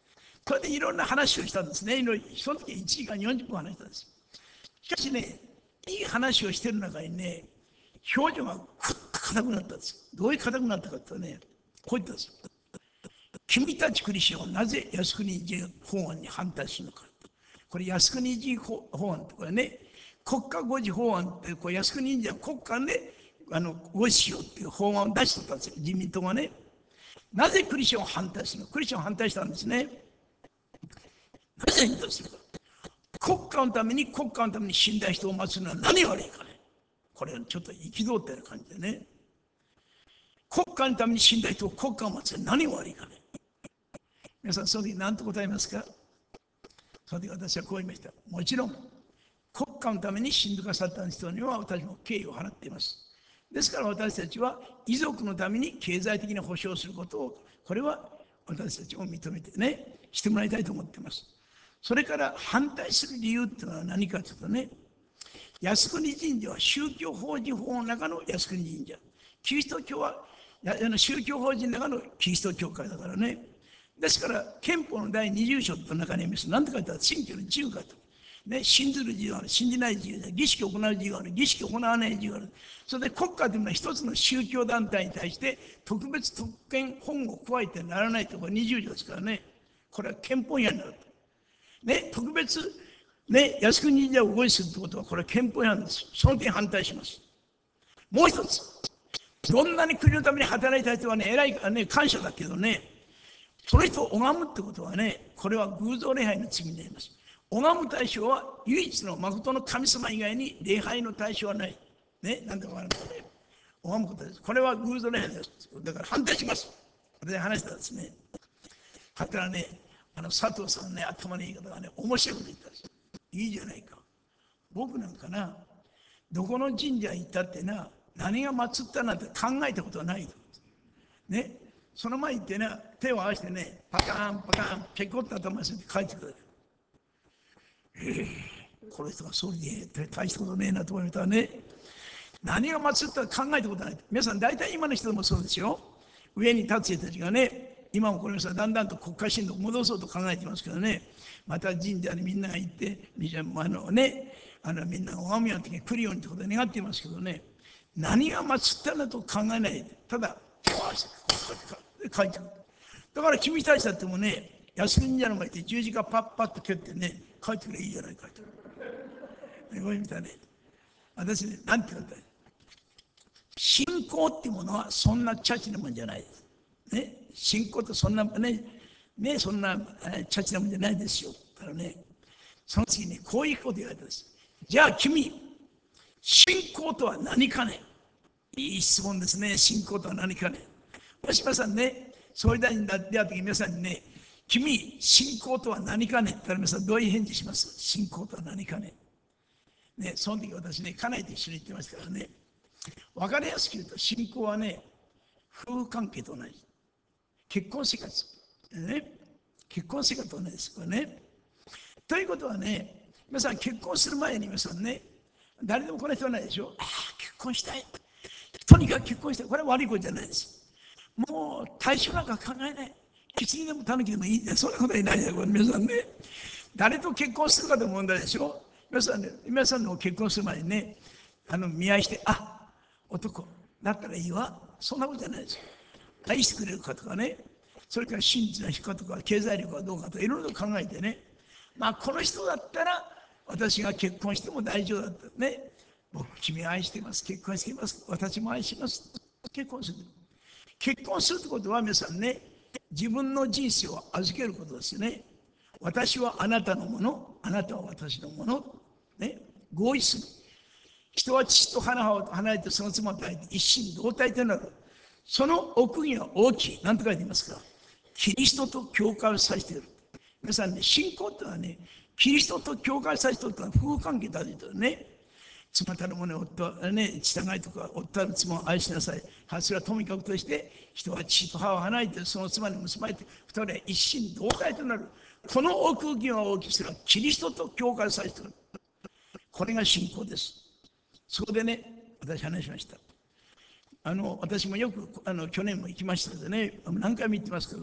それでいろんな話をしたんですね。いろいろその時いちじかんよんじゅっぷん話したんです。しかしね、いい話をしてる中にね、表情がくっと硬くなったんです。どういう硬くなったかというとね、こう言ったんです。君たちクリスチャンはなぜ靖国人法案に反対するのか。これ靖国人法案ってこれね、国家護持法案ってこれ靖国人は国家であの護持しようっていう法案を出してたんですよ、自民党がね。なぜクリスチャンを反対するの？クリスチャンを反対したんですね。なぜ反対するか。国家のために国家のために死んだ人を待つのは何が悪いかね。これはちょっと憤ったような感じでね。国家のために死んだ人を国家を待つのは何が悪いかね。皆さん、その時何と答えますか？その時私はこう言いました。もちろん、国家のために死んでくださった人には私も敬意を払っています。ですから私たちは遺族のために経済的に保障することを、これは私たちも認めてね、してもらいたいと思っています。それから反対する理由っていうのは何かというとね、靖国神社は宗教法人法の中の靖国神社。キリスト教は宗教法人の中のキリスト教会だからね。ですから、憲法のだいにじゅう章の中にあります。何て書いてある？信教の自由がある。ね、信ずる自由がある、信じない自由がある、儀式を行う自由がある、儀式を行わない自由がある。それで国家というのは一つの宗教団体に対して特別特権保護を加えてならないところにじゅう条ですからね。これは憲法違反になる。ね、特別、ね、靖国神社を護持するということはこれは憲法違反です。その点反対します。もう一つ、どんなに国のために働いた人はね、偉いからね、感謝だけどね、その人を拝むってことはね、これは偶像礼拝の罪になります。拝む対象は唯一の誠の神様以外に礼拝の対象はない。ね、なんでもあるんですね。拝むことです。これは偶像礼拝です。だから反対します。私話したんですね。だからね、あの佐藤さんね、頭のいい方がね、面白いこと言ったんです。いいじゃないか。僕なんかな、どこの神社行ったってな、何が祀ったなんて考えたことはないと。ね、その前に行ってな、手を合わせてね、パカーンパカーン、ペコッと頭して帰ってくる。ええー、この人が総理で大したことねえなと思ったらね、何が祀ったか考えたことない。皆さん、大体今の人でもそうですよ。上に立つ人たちがね、今もこの人はだんだんと国家神道を戻そうと考えてますけどね、また神社にみんなが行って、あのね、あのみんなが拝むような時に来るようにということで願っていますけどね、何が祀ったんだと考えないで、ただ、書いてある。だから君たちだってもね、靖国神社の前で十字架パッパッと蹴ってね、書いてくれいいじゃないかと。これ見たね。私ね、なんて言うんだよ。信仰っていうものはそんなチャチなもんじゃないです。ね、信仰ってそんなね、ね、そんなチャチなもんじゃないですよ。だからね、その次にこういうこと言われたんです。じゃあ君、信仰とは何かね？いい質問ですね。信仰とは何かね？もし皆さんね、総理大臣になってやった時皆さんにね、君、信仰とは何かねって言ったら皆さんどういう返事します？信仰とは何かね？ね、その時私ね、家内と一緒に言ってましたからね、分かりやすく言うと、信仰はね、夫婦関係と同じ。結婚生活。ね、結婚生活と同じです。これね。ということはね、皆さん結婚する前に皆さんね、誰でもこの人はないでしょ。ああ、結婚したい。とにかく結婚したい。これは悪いことじゃないです。もう対象なんか考えない。狐でも狸でもいいね。そんなことはないよ、皆さんね。誰と結婚するかという問題でしょ。皆さんね、皆さんの結婚する前にね、あの見合いして、あ、男だったらいいわ。そんなことじゃないですよ。愛してくれるかとかね、それから真実な人かとか、経済力はどうかとか、いろいろ考えてね、まあ、この人だったら、私が結婚しても大丈夫だったね。僕、君を愛しています。結婚しています。私も愛します。結婚する。結婚するってことは、皆さんね、自分の人生を預けることですよね。私はあなたのもの、あなたは私のもの。ね、合意する。人は父と母を離れてその妻と会えて一心同体となる。その奥義は大きい。何と書いていますか？キリストと教会を指している。皆さんね、信仰というのはね、キリストと教会を指しているというのは夫婦関係だと言うとね、妻たる者に夫はね、従いとか、夫たる妻を愛しなさい。それはとにかくとして、人は父と母を離れて、その妻に結ばれて、二人は一心同体となる。この奥義は大きい。それはキリストと教会を指している。これが信仰です。そこでね、私話しました。あの私もよくあの去年も行きましたけどね、何回も行ってますけど、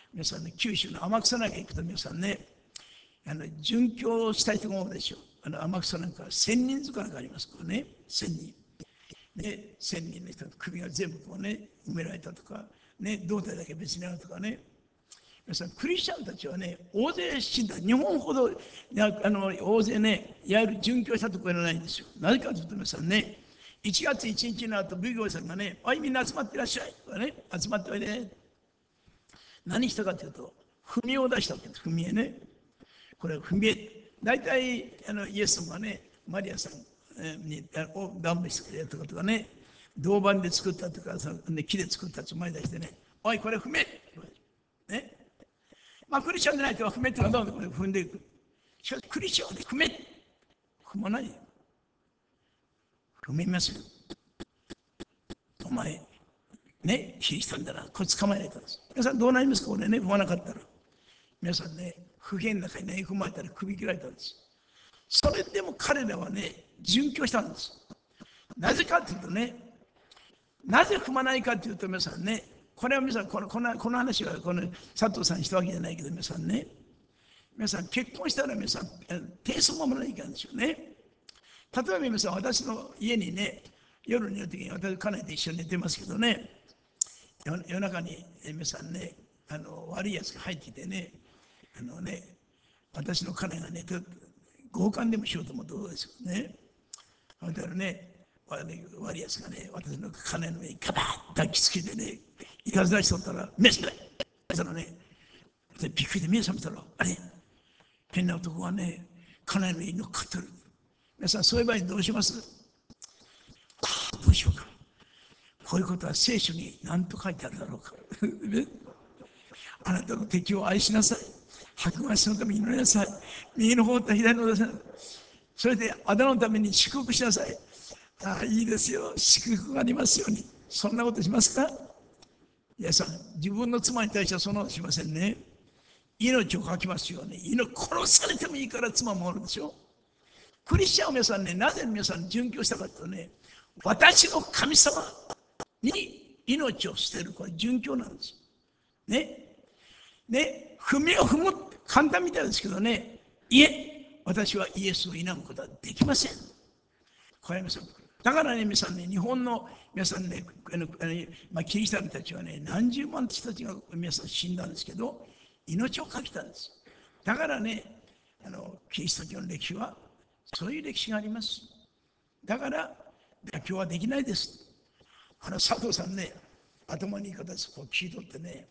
皆さんね、九州の天草なんか行くと皆さんね、あの殉教したいと思うでしょう。あの天草なんか千人塚なんかありますからね、千人。ね、千人の人の首が全部こうね、埋められたとか、ね、胴体だけ別にあるとかね。皆さん、クリスチャンたちはね、大勢死んだ。日本ほどあの大勢ね、いわゆる殉教したところはないんですよ。なぜかというと皆さんね、いちがついちにちになると奉行さんがね、おいみんな集まっていらっしゃいとかね、集まっておいで。何したかというと、踏みを出したわけです、踏み絵ね。これは踏み絵。大体あのイエス様がね、マリアさんに断面してやったことがね、銅板で作ったとか、ね、木で作ったつもり出してね、おい、これ踏めね。まあ、クリスチャンじゃないと踏めってのはどんどんこれ踏んでいく。しかし、クリスチャンはね、踏め踏まないよ。踏みますよ。お前、ね、キリシタンだな、こいつ捕まえられたんです。皆さんどうなりますか、これね、踏まなかったら。皆さんね、不義の中にね、踏まれたら首切られたんです。それでも彼らはね、殉教したんです。なぜかというとね、なぜ踏まないかというと、皆さんね、これは皆さん、このこのこの話はこの佐藤さんにしたわけじゃないけど、皆さんね、皆さん結婚したら皆さん、定数守らなきゃいけないんですよね。例えば皆さん、私の家にね、夜寝るときに私、家内と一緒に寝てますけどね、夜中に皆さんね、あの悪いやつが入ってきてね、あのね、私の家内が寝て強姦でもしようと思うとどうですよね。だからね、悪いやつがね、私の家内の上にガバッと抱きつけてね、いかずらしとったら、目覚めたらね、びっくりで目覚めたら、あれ、変な男がね、家内の上に乗っかってる。皆さん、そういう場合にどうします？どうしようか。こういうことは聖書に何と書いてあるだろうか。ね、あなたの敵を愛しなさい。迫害しのために祈りなさい。右の方と左の方とそれであなたのために祝福しなさい。ああ、いいですよ。祝福がありますように。そんなことしますか？皆さん、自分の妻に対してはそんなことしませんね。命をかきますよね。命殺されてもいいから妻もおるでしょ。クリスチャンは皆さんね、なぜ皆さん殉教したかというとね、私の神様に命を捨てる、これ殉教なんです。ね。ね、踏みを踏む簡単みたいですけどね、いえ、私はイエスを否むことはできません。これ皆さん。だからね、皆さんね、日本の皆さんね、あのあのまあ、キリシタンたちはね、何十万人たちが皆さん死んだんですけど、命をかけたんです。だからね、あのキリスト教の歴史は、そういう歴史があります。だから、妥協はできないです。あの佐藤さんね、頭にいい方です。こう聞いとってね、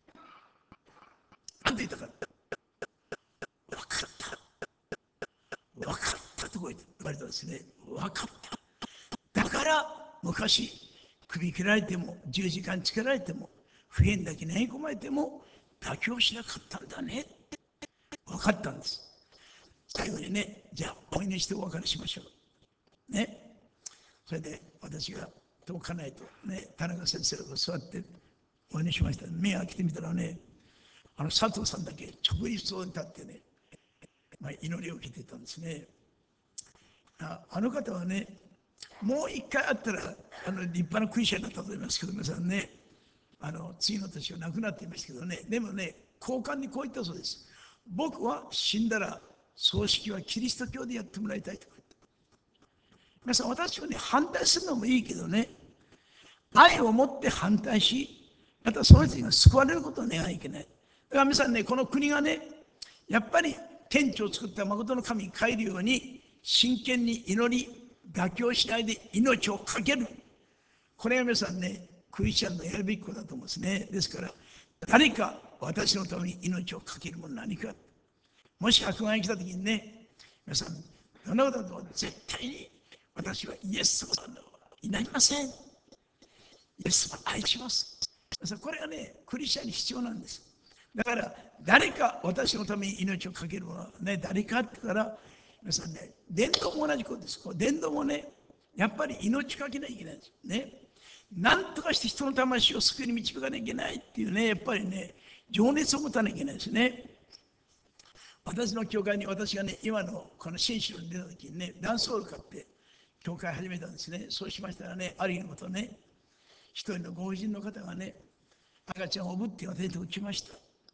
なんて言ったか、分かった。分かったと言われたんですね。分かった。だから昔首切られても十字架につけられても不義だけ投げ込まれても妥協しなかったんだねって分かったんです。最後にね、じゃあお祈りしてお別れしましょう。ね。それで私が遠かないとね、田中先生が座ってお祈りしました。目を開けてみたらね、あの佐藤さんだけ直立そうに立ってね、まあ、祈りを受けていたんですね。ああの方はね、もう一回会ったらあの立派なクリスチャンだったと思いますけど、皆さんね、あの次の年は亡くなっていましたけどね、でもね、交換にこう言ったそうです。僕は死んだら葬式はキリスト教でやってもらいたいとか。皆さん、私はね、反対するのもいいけどね、愛を持って反対し、またその人が救われることを願いけない。だから皆さんね、この国がね、やっぱり天地を作った誠の神に帰るように真剣に祈り、妥協しないで命を懸ける。これが皆さんね、クリスチャンのやるべきことだと思うんですね。ですから、誰か私のために命を懸けるもの何か。もし迫害が来た時にね、皆さん、そんなことだと絶対に私はイエス様のいなりません。イエス様愛します。これがね、クリスチャンに必要なんです。だから、誰か私のために命を懸けるものはね、誰かって言ったら、皆さんね、伝道も同じことです。伝道もね、やっぱり命かけなきゃいけないんですね。なんとかして人の魂を救いに導かなきゃいけないっていうね、やっぱりね、情熱を持たなきゃいけないですね。私の教会に私がね、今のこの新州に出た時にね、ダンスホール買って教会始めたんですね。そうしましたらね、ある日のことね、一人のご婦人の方がね、赤ちゃんをおぶって私のとこ来ました。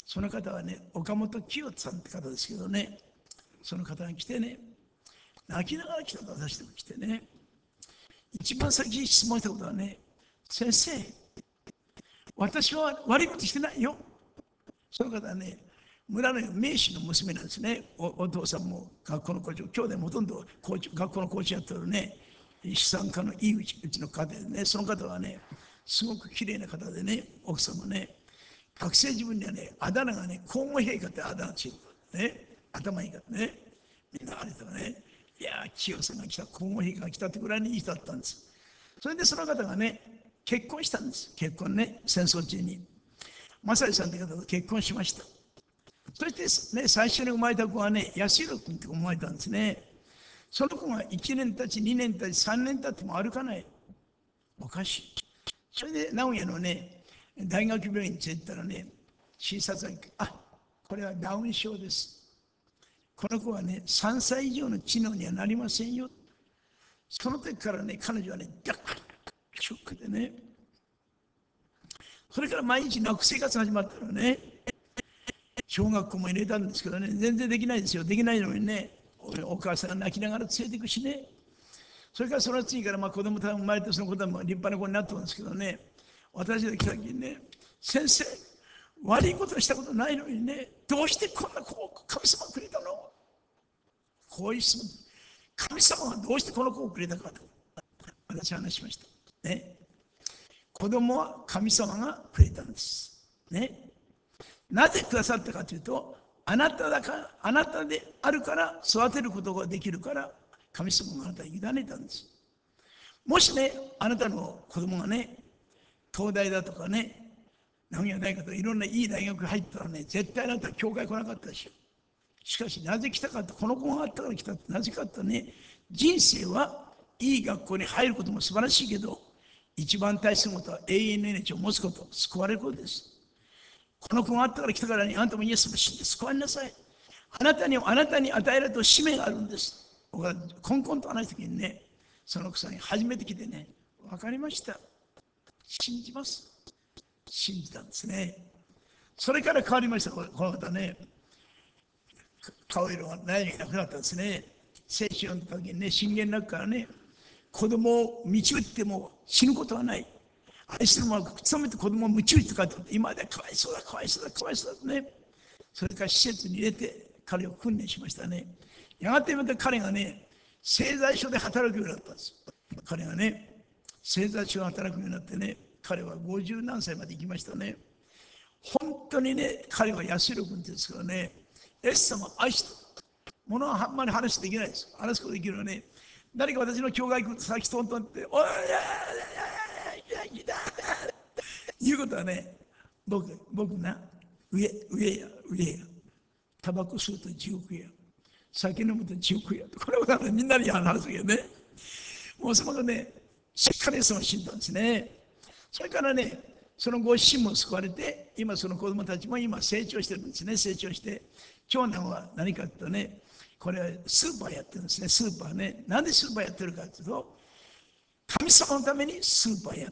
その方はね、岡本清さんって方ですけどね、その方が来てね、泣きながら来たと私でも来てね、一番先に質問したことはね、先生、私は悪いことしてないよ。その方はね、村の名士の娘なんですね。お、お父さんも学校の校長、兄弟もほとんど校長学校の校長やってるね、資産家のいいうちうちの家庭でね、その方はね、すごく綺麗な方でね、奥様ね、学生自分にはね、あだ名がね、皇后陛下ってあだ名ついてるね、頭いいからね、みんなあれだね、いやー、清さんが来た、皇后陛下が来たってぐらいにいい人だったんです。それでその方がね、結婚したんです、結婚ね、戦争中に。正さんという方と結婚しました。そして、ね、最初に生まれた子はね、安弘君って生まれたんですね。その子がいちねん経ち、にねん経ち、さんねん経っても歩かない。おかしい。それで名古屋のね、大学病院に連れて行ったらね、診察が、あ、これはダウン症です。この子はね、さんさい以上の知能にはなりませんよ。その時からね、彼女はね、ダッショックでね、それから毎日泣く生活が始まったのね。小学校も入れたんですけどね、全然できないですよ。できないのにね、お母さんが泣きながら連れていくしね。それからその次からまあ子供たちが生まれて、その子供も立派な子になったんですけどね、私が来た時にね、先生、悪いことしたことないのにね、どうしてこんな子を神様くれたの？こういう質問。神様はどうしてこの子をくれたかと私は話しました。ね、子供は神様がくれたんです。ね、なぜくださったかというと、あなただから、あなたであるから育てることができるから、神様があなたに委ねたんです。もしね、あなたの子供がね、東大だとかね、名古屋大学とかいろんないい大学入ったらね、絶対あなたは教会来なかったでしょ。しかし、なぜ来たかと、この子があったから来たって、なぜかとね、人生はいい学校に入ることも素晴らしいけど、一番大切なことは永遠の命を持つこと、救われることです。この子があったから来たからに、あなたもイエスも死んで救われなさい。あなたにあなたに与えられた使命があるんです。僕はコンコンと話した時にね、その奥さんに初めて来てね、分かりました。信じます。信じたんですね。それから変わりました、この方ね。顔色が悩みなくなったんですね。聖書の時にね、信玄の中からね、子供を導いても死ぬことはない。愛する者は勤めて子供を導いて書いてあって、今までかわいそうだ、かわいそうだ、かわいそうだね。それから施設に入れて彼を訓練しましたね。やがてまた彼がね、製材所で働くようになったんです。彼がね、製材所で働くようになってね、彼はごじゅう何歳まで行きましたね。本当にね、彼は安弘君ですからね、イエス様を愛して、ものはあんまり話できないです。話すことできるのはね、誰か私の教会行くと先トントンって、おい、言うことはね、僕、僕な、上、上や、上や、タバコ吸うと地獄や、酒飲むと地獄や、これはみんなに話すけどね、もうそのね、しっかりその信んだんですね。それからね、そのご自身も救われて、今その子供たちも今成長してるんですね、成長して。長男は何かっていうとね、これはスーパーやってるんですね、スーパーね。なんでスーパーやってるかっていうと、神様のためにスーパーやって、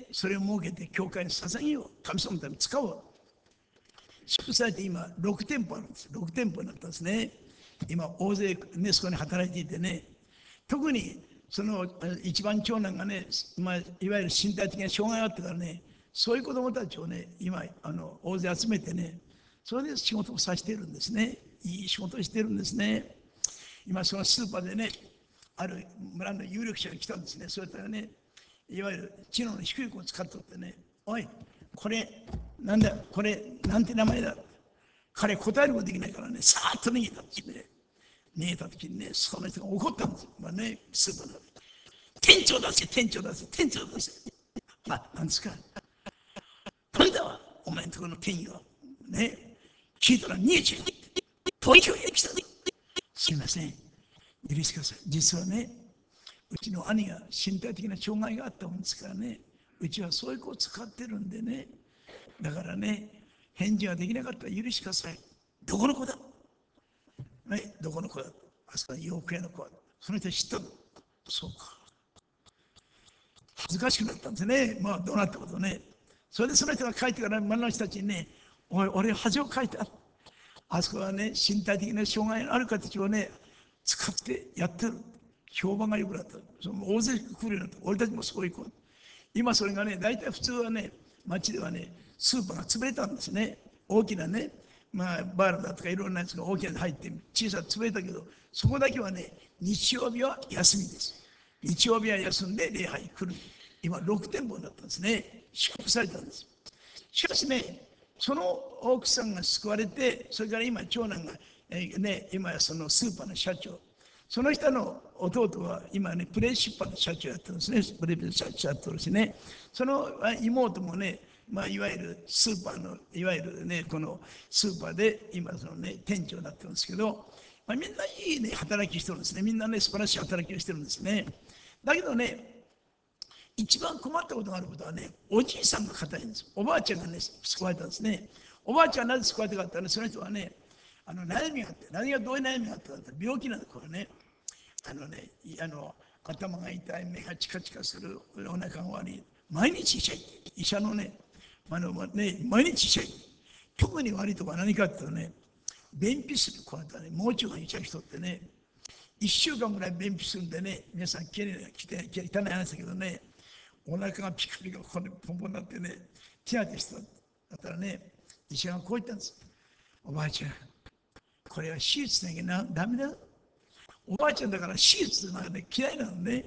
それを設けて教会に捧げよう。神様のために使おう。祝されて今ろく店舗あるんです。ろく店舗になったんですね。今大勢ね、そこに働いていてね、特にその一番長男がね、まあ、いわゆる身体的な障害があってからね、そういう子供たちをね、今あの大勢集めてね、それで仕事をさせているんですね。いい仕事をしているんですね。今そのスーパーでね、ある村の有力者が来たんですね。それからね、いわゆる知能の低い子を使っとってね、おい、これ、なんだ、これ、なんて名前だ。彼答えることできないからね、さーっと逃げたんですね。逃げた時にね、その人が怒ったんですよ。まあね、スーパーの。店長出せ、店長出せ、店長出せ。あ、なんですか。なんだわ、お前のところの権威は。ね、聞いたら逃げちゃう。東京へ来た。すいません。許してください。実はね、うちの兄が身体的な障害があったもんですからね、うちはそういう子を使ってるんでね、だからね、返事ができなかったら許してください。どこの子だ？はい、どこの子だ？あそこの洋服屋の子は。その人知ったの？そうか。恥ずかしくなったんですね。まあ、どうなったことね。それでその人が帰ってから、周りの人たちにね、 おい、俺恥をかいた。あそこはね、身体的な障害のある方たちをね、使ってやってる。評判が良くなった。その大勢来るようになった。俺たちもそう行こう。今それがね、大体普通はね、街ではね、スーパーが潰れたんですね。大きなね、まあ、バールだとかいろんなやつが大きなの入って、小さく潰れたけど、そこだけはね、日曜日は休みです。日曜日は休んで礼拝来る。今、ろく店舗になったんですね。祝福されたんです。しかしね、その奥さんが救われて、それから今、長男が、えーね、今、そのスーパーの社長。その人の弟は今ね、プレイシッパーの社長やってるんですね。プレイシッパーの社長やってるしね。その妹もね、まあ、いわゆるスーパーの、いわゆるね、このスーパーで今、そのね、店長になってるんですけど、まあ、みんないいね、働きしてるんですね。みんなね、素晴らしい働きをしてるんですね。だけどね、一番困ったことがあることはね、おじいさんが硬いんです。おばあちゃんがね、救われたんですね。おばあちゃんはなぜ救われたかってね、その人はね、あの悩みがあって、何がどういう悩みがあったかって、病気なんだ、これね。あのね、あの頭が痛い、目がチカチカする、お腹が悪い、毎日医者行って、医者のね、あのね毎日医者行って、特に悪いところは何かっていうとね、便秘する、こうやってね、盲腸がいちゃう人ってね、いっしゅうかんぐらい便秘するんでね、皆さん、きれいな、汚い話だけどね、お腹がピカピカここでポンポンになってね、手当てした。だったらね、医者がこう言ったんです。おばあちゃん、これは手術しなきゃなダメだ。おばあちゃんだから手術なんかね、嫌いなのね。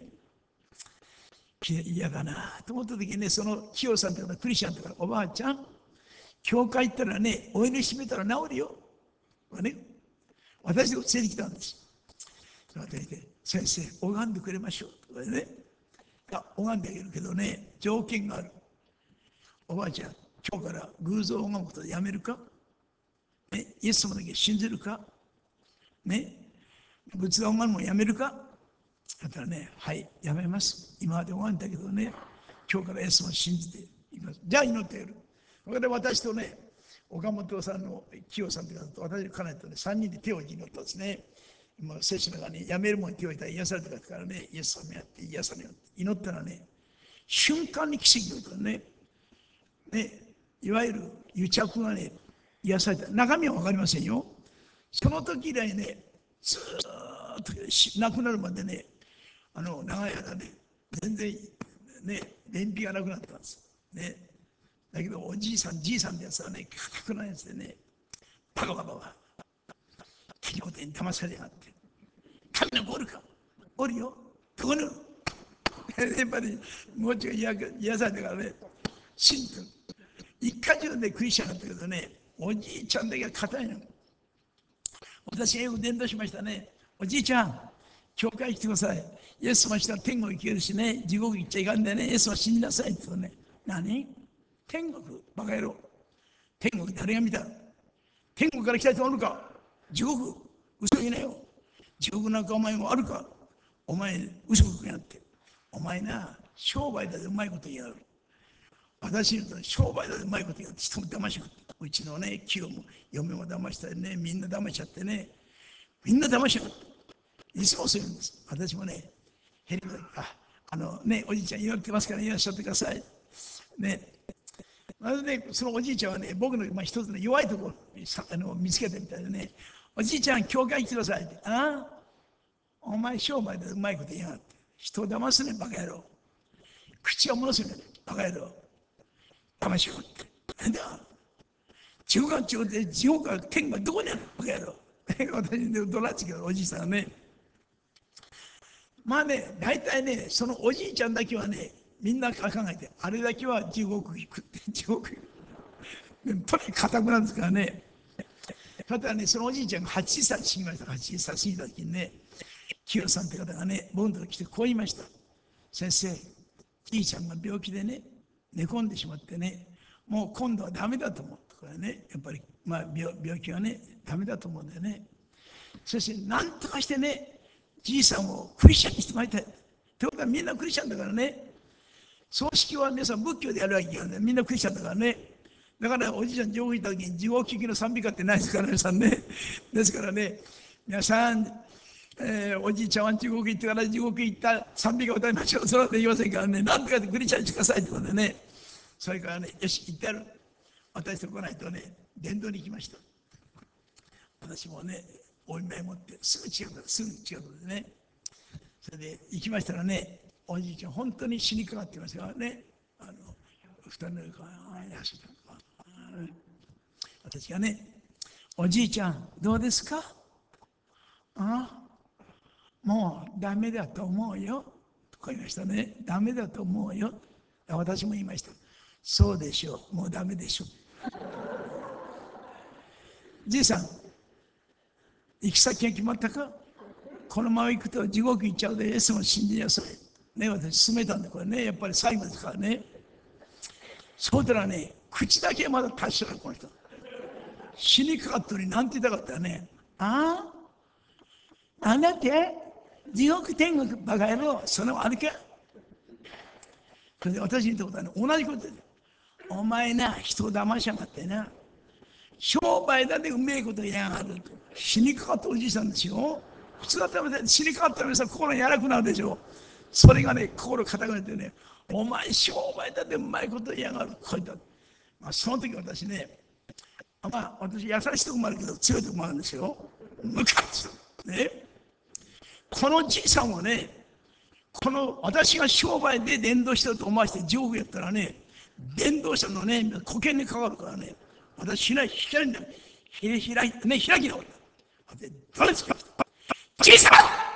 嫌だなと思った時にね、その清さんとかクリスチャンとか、おばあちゃん、教会行ったらね、お祈り閉めたら治るよ。ね、私を連れてきたんです。私で、先生、拝んでくれましょう。とかね、いや、拝んであげるけどね、条件がある。おばあちゃん、今日から偶像を拝むことでやめるか、ね、イエス様だけ信じるか、ね、仏壇を拝むのやめるか、だったらね、はい、やめます。今まで拝んだけどね、今日からイエス様を信じています。じゃあ祈ってやる。それで私とね、岡本さんの清さんという方と私の家内とね、さんにんで手を祈ったんですね。今、聖書の中にやめるものに手を置いたら癒されたからね、イエス様やって癒されよって祈ったらね、瞬間に奇跡が起きたね。ね、いわゆる癒着がね、癒された。中身は分かりませんよ。その時以来ね、ずーっと亡くなるまでね、あの長い間ね、全然ね、便秘がなくなったんです。ね、だけどおじいさん、じいさんってやつはね、かくなやつでね、バカバカバカ、敵ことに騙されやがって、神なんかおるか、おるよ、どこにおる。やっぱり、もうちょい癒されてからね、信じてる。一家中でクリスチャンだったけどね、おじいちゃんだけが硬いの。私がよく伝道しましたね。おじいちゃん、教会来てください。イエス様したら天国行けるしね、地獄行っちゃいかんでね、イエス様死になさいって言うとね、何天国バカ野郎。天国誰が見た。天国から来た人おるか。地獄嘘言いなよ。地獄なんかお前もあるか。お前嘘つくやって。お前な、商売だでうまいこと言いやがる。私の商売だでうまいこと言って人も騙しちゃって、うちのね、清も嫁も騙したりね、みんな騙しちゃってね、みんな騙しちゃって、いつもそう言うんです。私もね、ヘリああのね、おじいちゃん祈ってますからいらっしゃってください。ね、まずね、そのおじいちゃんはね、僕の、まあ、一つの弱いところあの見つけたみたいでね、おじいちゃん、教会来てくださいって、ああ、お前商売でうまいこと言いやがって、人を騙すね、バカ野郎。口を戻すね、バカ野郎。騙しようって。なんだ地獄が地獄で、地獄が天がどこにあるバカ野郎。私で怒らつけど、おじいさんはね。まあね、大体ね、そのおじいちゃんだけはね、みんな考えて、あれだけは地獄行くって、地獄行く。とにかく固くなんですからね。ただね、そのおじいちゃんがはちじゅっさい過ぎました。はちじゅっさい過ぎた時にね、清さんって方がね、僕のとこ来てこう言いました。先生、じいちゃんが病気でね、寝込んでしまってね、もう今度はダメだと思う。これね、やっぱり、まあ病、病気はね、ダメだと思うんだよね。そして、なんとかしてね、じいさんをクリスチャンにしてもらいたい。ってことはみんなクリスチャンだからね、葬式は皆さん仏教でやるわけよね。みんなクリスチャンだからね。だからおじいちゃん地獄行った時に地獄行きの賛美歌ってないですから皆さんね。ですからね、皆さん、えーおじいちゃんは地獄行ってから地獄行った賛美歌を歌いましょう。それはできませんからね。なんとかでクリスチャンにしてくださいってことでね。それからね、よし、行ってやる。私と来ないとね、 伝道に行きました。私もね、お見舞い持ってすぐ近くだ、すぐ近くでね。それで行きましたらね、おじいちゃん本当に死にかかってますからね、あの二人の顔が安いか、私がね、おじいちゃんどうですか、あもうダメだと思うよとか言いましたね。ダメだと思うよ。私も言いました。そうでしょう、もうダメでしょう。じいさん、行き先が決まったか、このまま行くと地獄行っちゃうで、イエスも信じなさい。ね、私進めたんで、これね、やっぱり最後ですからね。そうしたらね、口だけまだ達者なこの人。死にかかったのになんて言いたかったらね、ああなんだって地獄天国バカ野郎、そのあれか。それで私に言ったことはね、同じことで、お前な、人を騙しやがってな、商売だってうめえこと言いやがる。死にかかったおじいさんですよ。普通だったら死にかかったら皆さん心やらくなるでしょう。それがね、心固くなってね、お前商売だってうまいこと言いやがる。こう言った。まあ、その時私ね、まあ私優しいとこもあるけど強いとこもあるんですよ。ムカつね。このじいさんはね、この私が商売で伝道してると思わせて地獄やったらね、伝道者のね、保険にかかるからね、私しない、開いんだ。開き、ね、開きなかった。で、誰ですかじいさん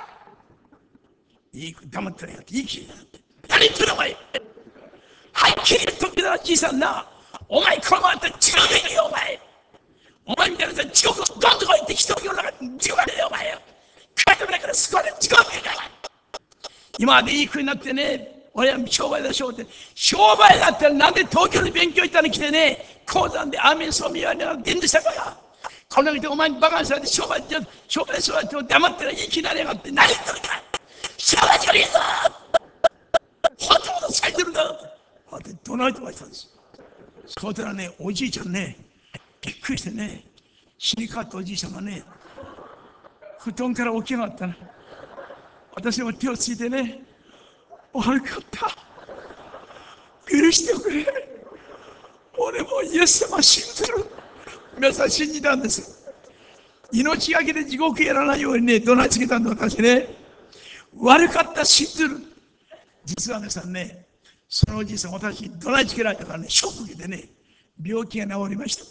いい子黙ってないやって、いい気になって。何言ってるお前はっきり言っとくけど、じいさんな、お前このままやったら地獄行くよ、お前お前みたいなさ、地獄をどんどん行って人の中に地獄が出るよ、お前よ帰ってこないから救われる地獄行くよ今までいい風になってね、俺は商売だ商売だ商売だったらなんで東京に勉強行ったのに来てね、鉱山でアーメンソミヤに伝道したから、こんな人お前にバカにされて商売じゃ商売そうやって黙ってないきなりやがって何言ってるか商売じゃねえぞ本当のことされてるんだって怒鳴りとかしたんです。そうしたらね、おじいちゃんね、びっくりしてね、死にかかったおじいちゃんがね、布団から起き上がったの。私も手をついてね、悪かった。許してくれ。俺もイエス様信じる。皆さん信じたんです。命がけで地獄やらないようにね、怒鳴りつけたんだ私ね。悪かった、信じる。実は皆さんね、そのおじいさん、私に怒鳴りつけられたからね、ショック受けてね、病気が治りました。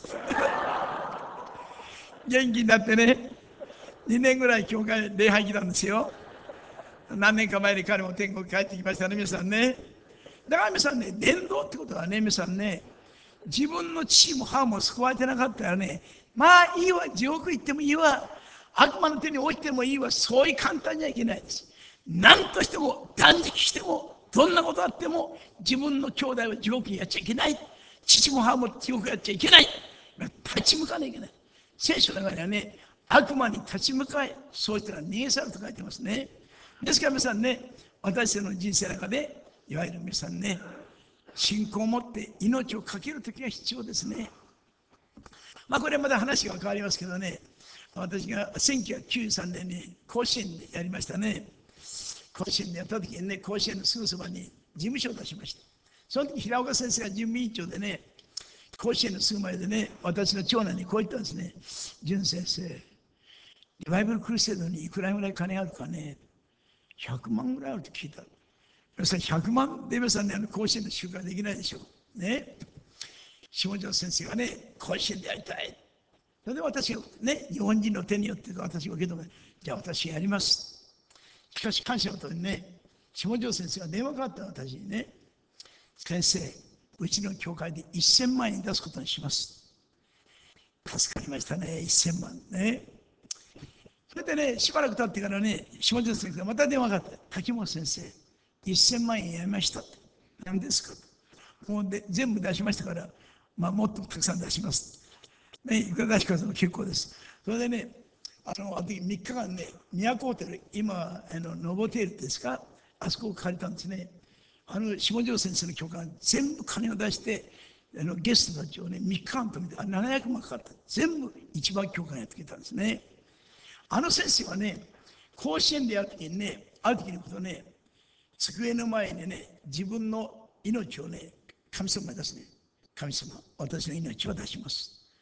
元気になってね、にねんぐらい教会礼拝来たんですよ。何年か前に彼も天国帰ってきましたね、皆さんね。だから皆さんね、伝道ってことはね、皆さんね、自分の父も母も救われてなかったらね、まあいいわ、地獄行ってもいいわ、悪魔の手に落ちてもいいわ、そういう簡単にはいけないです。何としても断食しても、どんなことあっても、自分の兄弟は地獄にやっちゃいけない。父も母も地獄やっちゃいけない。立ち向かなきゃいけない。聖書の中にはね、悪魔に立ち向かい、そうしたら逃げ去ると書いてますね。ですから皆さんね、私たちの人生の中で、いわゆる皆さんね、信仰を持って命を懸けるときが必要ですね。まあこれはまた話が変わりますけどね、私がせんきゅうひゃくきゅうじゅうさんねんに甲子園でやりましたね。甲子園でやった時にね、甲子園のすぐそばに事務所を出しました。その時平岡先生が準備委員長でね、甲子園のすぐ前でね、私の長男にこう言ったんですね。淳先生、リバイバルクルセードにいくらぐらい金あるかね、ひゃくまんぐらいあると聞いた。皆さんひゃくまんで皆さんね、あの甲子園の集会できないでしょう。ね。下條先生がね、甲子園でやりたい。それで私がね、日本人の手によって私が受け止め、じゃあ私やります。しかし感謝のことにね、下條先生が電話かかった私にね、先生、うちの教会でせんまん円出すことにします。助かりましたね、せんまんね。それでね、しばらく経ってからね、下條先生がまた電話があって、滝本先生、せんまん円やりましたって。何ですかもうで全部出しましたから、まあ、もっとたくさん出します。ね、いくら出しかその結構です。それでね、あの、あの時みっかかんね、都ホテル、今、あのノボテールですか、あそこを借りたんですね。あの下條先生の教官、全部金を出して、あのゲストたちをね、みっかかん止めて、ななひゃくまんかかった。全部一番教官やってくれたんですね。あの先生はね、甲子園でやるときにね、ある時のことね、机の前にね、自分の命をね、神様に出すね。神様、私の命を出します。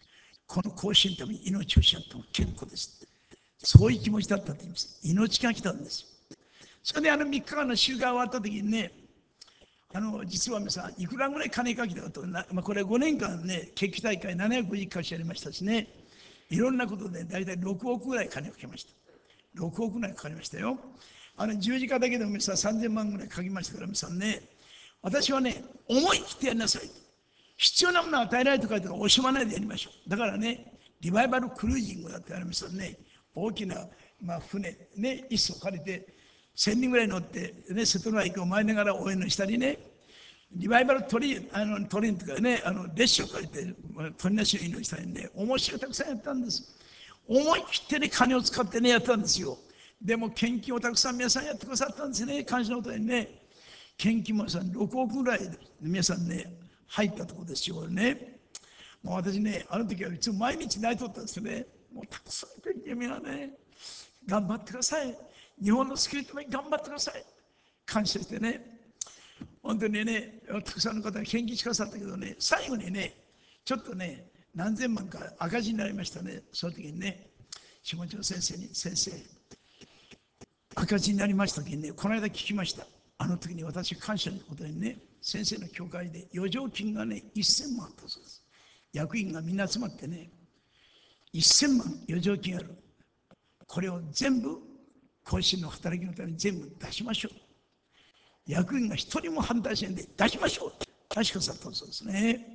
この甲子園のために命を失っても結構です。そういう気持ちだったと言います。命が来たんです。それであのみっかかんの集会終わった時にね、あの実は皆さんいくらぐらい金かけたかと、まあ、これごねんかんね、決起大会ななひゃくごじゅっかしやりましたしね、いろんなことで大体ろくおくぐらい金をかけました。ろくおくぐらいかかりましたよ。あの十字架だけでも皆さんさんぜんまんぐらいかけましたから、皆さんね、私はね、思い切ってやりなさい。必要なものを与えられると書いてあるから惜しまないでやりましょう。だからね、リバイバルクルージングだってありますよね。大きな、まあ、船、ね、一艘借りて、せんにんぐらい乗って、ね、瀬戸内海を前ながら応援の下にね、リバイバルトリあのトリンとかね、あの列車を借りて、鳥なしの祈りしたりね、面白いたくさんやったんです。思い切ってね、金を使ってね、やったんですよ。でも、献金をたくさん皆さんやってくださったんですね、感謝のことにね。献金もさんろくおくぐらいで皆さんね、入ったところですよね。もう私ね、あの時はいつも毎日泣いとったんですよね。もうたくさん献金皆ね、頑張ってください。日本の救いのために頑張ってください。感謝してね。本当にね、たくさんの方が献金してくださったけどね、最後にね、ちょっとね、何千万か赤字になりましたね。その時にね、下地の先生に、先生、赤字になりました時にね、この間聞きました。あの時に私、感謝のことにね、先生の教会で余剰金がね、せんまんあったそうです。役員がみんな集まってね、せんまん余剰金ある。これを全部、後進の働きのために全部出しましょう。役員が一人も反対しないで出しましょうって出しくださったそうですね。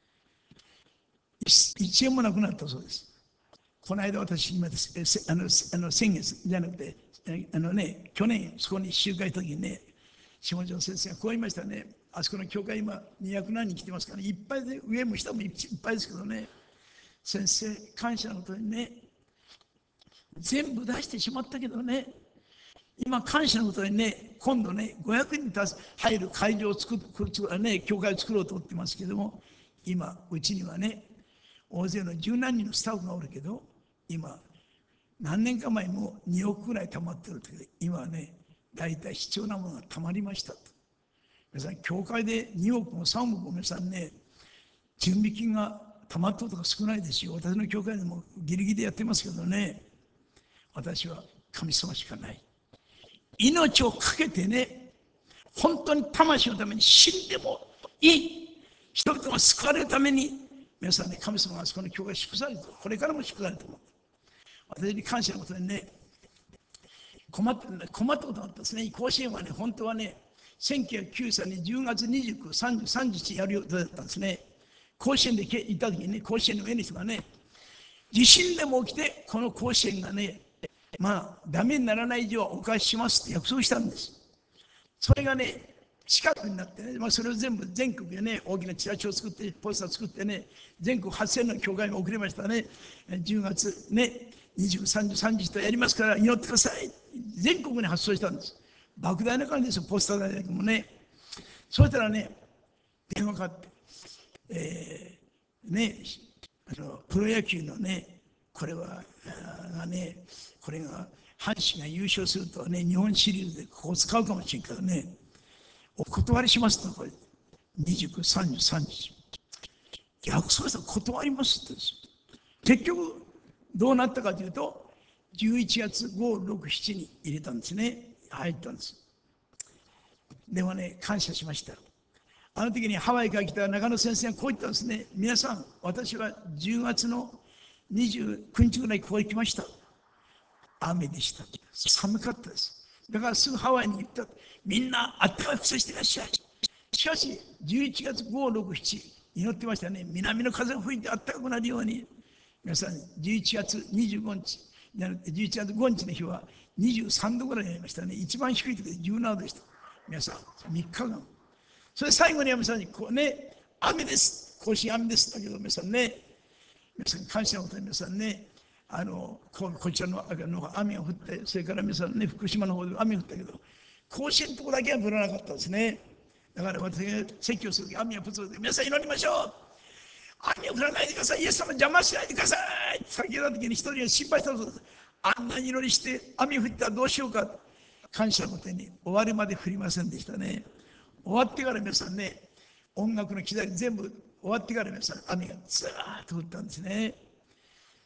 いちえんもなくなったそうです。この間私今です、あのあの先月じゃなくて、あのね、去年そこに集会の時にね、下條先生がこう言いましたね。あそこの教会今にひゃくなんにん来てますから、ね、いっぱいで、上も下もいっぱいですけどね、先生、感謝のことにね、全部出してしまったけどね、今感謝のことにね、今度ね、ごひゃくにん入る会場を作る、ね、教会を作ろうと思ってますけども、今、うちにはね、大勢の十何人のスタッフがおるけど、今、何年か前もにおくぐらい貯まってるけど、今はね、大体必要なものが貯まりましたと。皆さん、教会でにおくもさんおくも皆さんね、準備金が貯まったとか少ないですよ。私の教会でもギリギリでやってますけどね、私は神様しかない。命を懸けてね、本当に魂のために死んでもいい。人々が救われるために、皆さんね、神様がそこの教会を祝されて、これからも祝されても私に感謝のことでね、困って困ったことがあったんですね。甲子園はね、本当はね、せんきゅうひゃくきゅうじゅうさんねんじゅうがつにじゅうく、さんじゅうさんにちやる予定だったんですね。甲子園で行った時にね、甲子園の上の人がね、地震でも起きて、この甲子園がね、まあ、ダメにならない以上はお返ししますって約束したんです。それがね、近くになってね、まあ、それを全部全国でね、大きなチラシを作って、ポスター作ってね、全国はっせんの教会が送りましたね。じゅうがつね、にじゅう、さんじゅう、さんじゅうとやりますから祈ってください。全国に発送したんです。莫大な感じですよ、ポスターだけどもね。そしたらね、電話かかって、えー、ね、あのプロ野球のね、これは、がね、これが阪神が優勝するとね、日本シリーズでここを使うかもしれんからね、お断りしますと、これ、にじゅうく、さんじゅう、さんにち。約束したら断りますってです。結局、どうなったかというと、じゅういちがつご、ろく、しちに入れたんですね。入ったんです。でもね、感謝しました。あの時にハワイから来た中野先生がこう言ったんですね。皆さん、私はじゅうがつのにじゅうくにちぐらいここへ来ました。雨でした。寒かったです。だからすぐハワイに行った。みんなあったかい服装してらっしゃい。しかし、じゅういちがつご、ろく、しち、祈ってましたね。南の風が吹いてあったかくなるように。皆さん、じゅういちがつにじゅうごにち、じゅういちがつごにちの日はにじゅうさんどぐらいになりましたね。一番低い時でじゅうななどでした。皆さん、みっかかん。それ最後に皆さんにこうね、雨です。甲子園雨です。だけど皆さんね、皆さん感謝のことに皆さんね、あの こ, こちらの雨が降って、それから皆さんね、福島の方で雨が降ったけど、甲子園のとこだけは降らなかったですね。だから私が説教するとき、雨が降って皆さん祈りましょう。雨を降らないでください。イエス様邪魔しないでください。先ほどの時に一人が心配したそうです。あんなに祈りして雨降ったらどうしようか。感謝の手に終わりまで降りませんでしたね。終わってから皆さんね、音楽の機材全部終わってから皆さん雨がずーっと降ったんですね。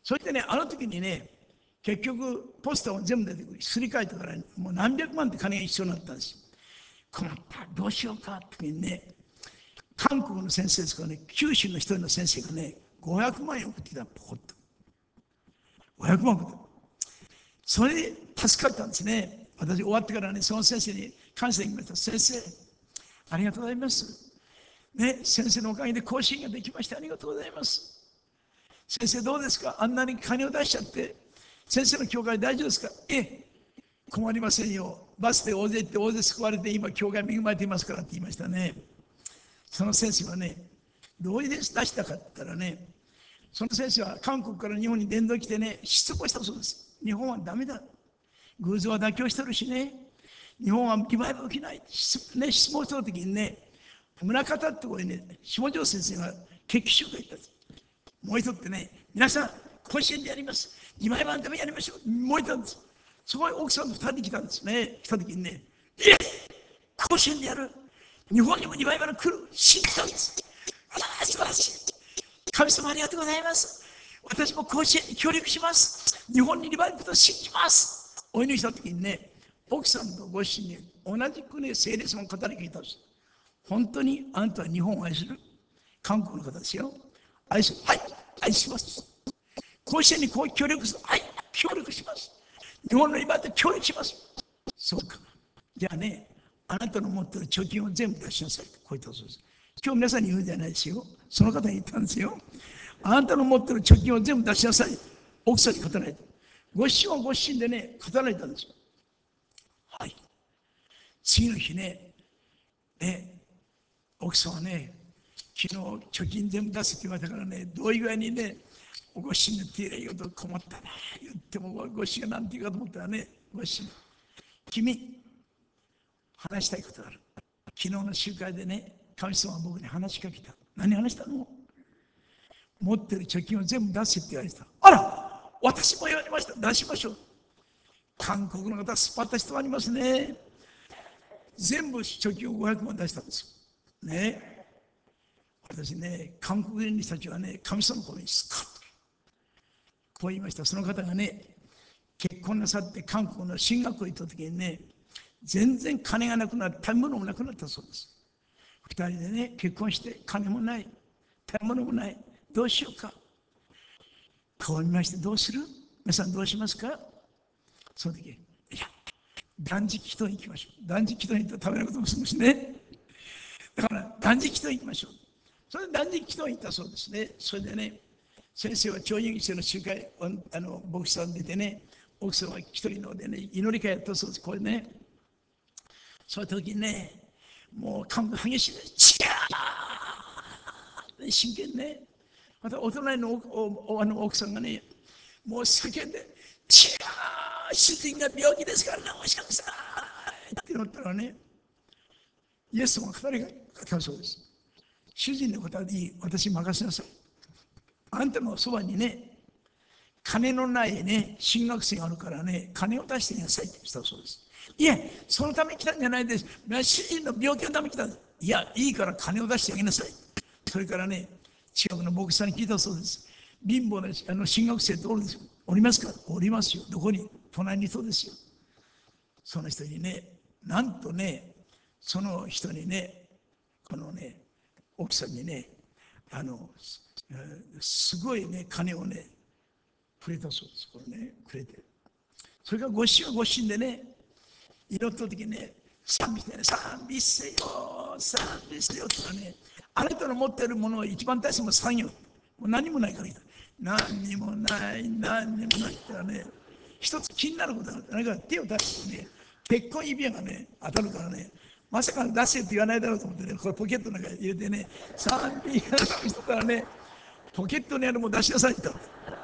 そしてね、あの時にね、結局、ポスターを全部出てくる。すり替えたから、もう何百万って金が必要になったんですよ。困った、どうしようかって時にね、韓国の先生ですからね、九州の一人の先生がね、ごひゃくまんえん送ってきたの、ポコッと。ごひゃくまん送ってきた。それで助かったんですね。私、終わってからね、その先生に感謝できました。先生、ありがとうございます。ね、先生のおかげで更新ができました。ありがとうございます。先生、どうですか？あんなに金を出しちゃって、先生の教会大丈夫ですか？ええ、困りませんよ。バスで大勢行って大勢救われて、今、教会恵まれていますからって言いましたね。その先生はね、どういう出したかって言ったらね、その先生は韓国から日本に伝道来てね、失望したそうです。日本はダメだ。偶像は妥協してるしね、日本はリバイバル起きない。ね、質問した時にね、宗像ってこれね、下條先生が決起集会行ったんです。もう一つってね、皆さん、甲子園でやります。リバイバルでもやりましょう。燃えたんです。そこへ奥さんと二人来たんですね。来た時にね、え甲子園でやる。日本にもリバイバル来る。信じたんです。ああ、素晴らしい。神様ありがとうございます。私も甲子園に協力します。日本にリバイバルと信じます。お祈りした時にね、奥さんとご主人に同じくね、聖霊様の語り聞いたんです。本当にあなたは日本を愛する韓国の方ですよ。愛する。はい、愛します。甲子園にこう協力する。はい、協力します。日本のリバイバルと協力します。そうか。じゃあね、あなたの持っている貯金を全部出しなさいと、こう言ったそうです。今日皆さんに言うんじゃないですよ。その方に言ったんですよ。あなたの持っている貯金を全部出しなさい。奥さんに語られた。ご主人はご主人でね、語られたんですよ。はい。次の日ね、ね、奥さんはね、昨日貯金全部出すって言われたからね、どういう具合にね、ご主人の手入れようと困ったね。言ってもご主人が何て言うかと思ったらね、ご主人、君、話したいことがある。昨日の集会でね、神様は僕に話しかけた。何話したの？持ってる貯金を全部出せって言われた。あら、私も言われました。出しましょう。韓国の方、すっぱった人がありますね。全部貯金をごひゃくまん出したんですよ。ね。私ね、韓国人たちはね、神様の声にスカッと。こう言いました。その方がね、結婚なさって韓国の進学校行った時にね、全然金がなくなって、食べ物もなくなったそうです。二人でね、結婚して金もない、食べ物もない、どうしようか。顔を見まして、どうする？皆さんどうしますか？その時、いや、断食祈祷に行きましょう。断食祈祷に行ったら食べないこともするしね。だから断食祈祷に行きましょう。それで断食祈祷に行ったそうですね。それでね、先生は超人生の集会、あの牧師さん出てね、奥さんは一人のでね、祈り会やったそうです。これね、そういう時にね、もう感が激しいです。チャー真剣ね。またお隣のおおあの奥さんがね、もう叫んで、チャー主人が病気ですから治してくださいって言ったらね、イエス様が語りがかそうです。主人のことはいい、私任せなさい。あんたのそばにね、金のないね、進学生があるからね、金を出してくださいって言ったそうです。いえ、そのために来たんじゃないです。主人の病気のために来たんです。いや、いいから金を出してあげなさい。それからね、近くの牧師さんに聞いたそうです。貧乏なあの進学生っておるんですよ。おりますか？おりますよ。どこに？隣にそうですよ。その人にね、なんとね、その人にね、このね、奥さんにね、あの、すごいね、金をね、くれたそうです。これね、くれて。それからご主人はご主人でね、祈った時にね、賛美してね、賛美せよ、賛美せよって言ったらね、あなたの持っているものを一番大切なものさんよ。もう何もないから言った。何にもない、何にもないって言ったらね、一つ気になることがある。何か手を出してね、結婚指輪がね、当たるからね、まさか出せって言わないだろうと思ってね、これポケットの中に入れてね、賛美がしてたらね、ポケットにあるもの出しなさいと。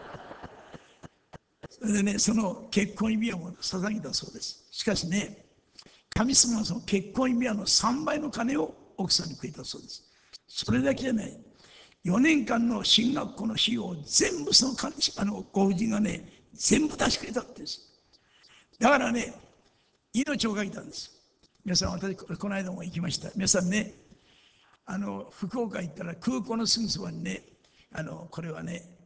それでね、その結婚指輪を捧げたそうです。しかしね、神様はその結婚指輪のさんばいの金を奥さんにくれたそうです。それだけじゃない。よねんかんの進学校の費用を全部そのあのご婦人がね、全部出してくれたってです。だからね、命をかけたんです。皆さん、私、この間も行きました。皆さんね、あの福岡行ったら空港のすぐそばにね、あのこれはね、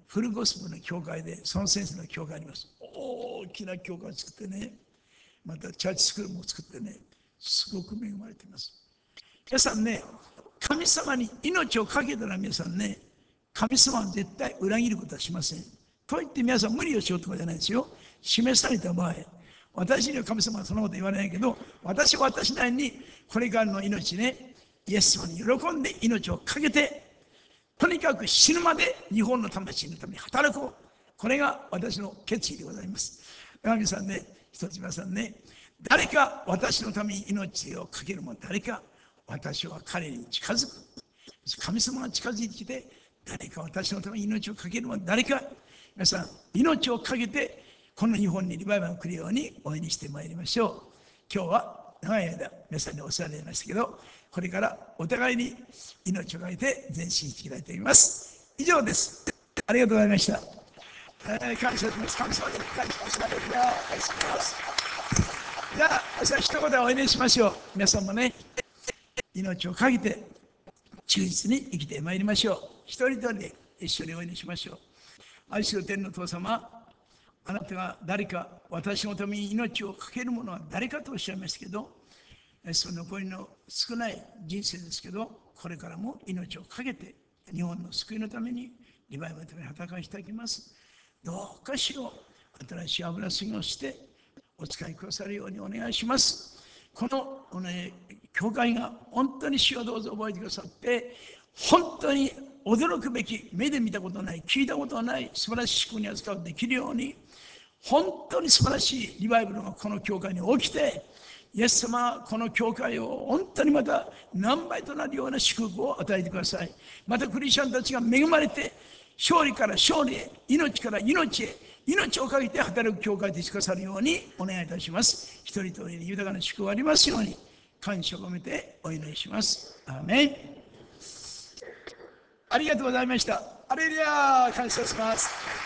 フルゴスプルの教会で、その先生の教会あります。大きな教会を作ってね、またチャーチスクールも作ってね、すごく恵まれています。皆さんね、神様に命をかけたら皆さんね、神様は絶対裏切ることはしません。と言って皆さん無理をしようってことじゃないですよ。示された場合、私には神様はそのこと言われないけど、私は私なりにこれからの命ね、イエス様に喜んで命をかけて、とにかく死ぬまで日本の魂のために働こう。これが私の決意でございます。だから皆さんね、一つ皆さんね、誰か私のために命をかけるもの誰か、私は彼に近づく。神様が近づいてきて、誰か私のために命をかけるもの誰か、皆さん、命をかけて、この日本にリバイバルが来るようにお祈りしてまいりましょう。今日は長い間皆さんにお世話になりましたけど、これからお互いに命をかけて前進していきたいと思います。以上です。ありがとうございました。えー、感謝します。感謝します。感謝します。感謝します。じゃあ、私は一言お祈りしましょう。皆さんもね、命をかけて忠実に生きてまいりましょう。一人一人で一緒にお祈りしましょう。愛する天の父様、あなたが誰か、私のために命をかける者は誰かとおっしゃいましたけど、その残りの少ない人生ですけど、これからも命をかけて日本の救いのために、リバイバルのために働かせていただきます。どうかしよう、新しい油注ぎをしてお使いくださるようにお願いします。この、ね、教会が本当に主をどうぞ覚えてくださって、本当に驚くべき、目で見たことない、聞いたことない素晴らしい祝福に扱うできるように、本当に素晴らしいリバイバルがこの教会に起きて、イエス様はこの教会を本当にまた何倍となるような祝福を与えてください。またクリスチャンたちが恵まれて、勝利から勝利へ、命から命へ、命をかけて働く教会でしてくださるようにお願いいたします。一人一人に豊かな祝福がありますように、感謝を込めてお祈りします。アーメン。ありがとうございました。アレルヤー、感謝します。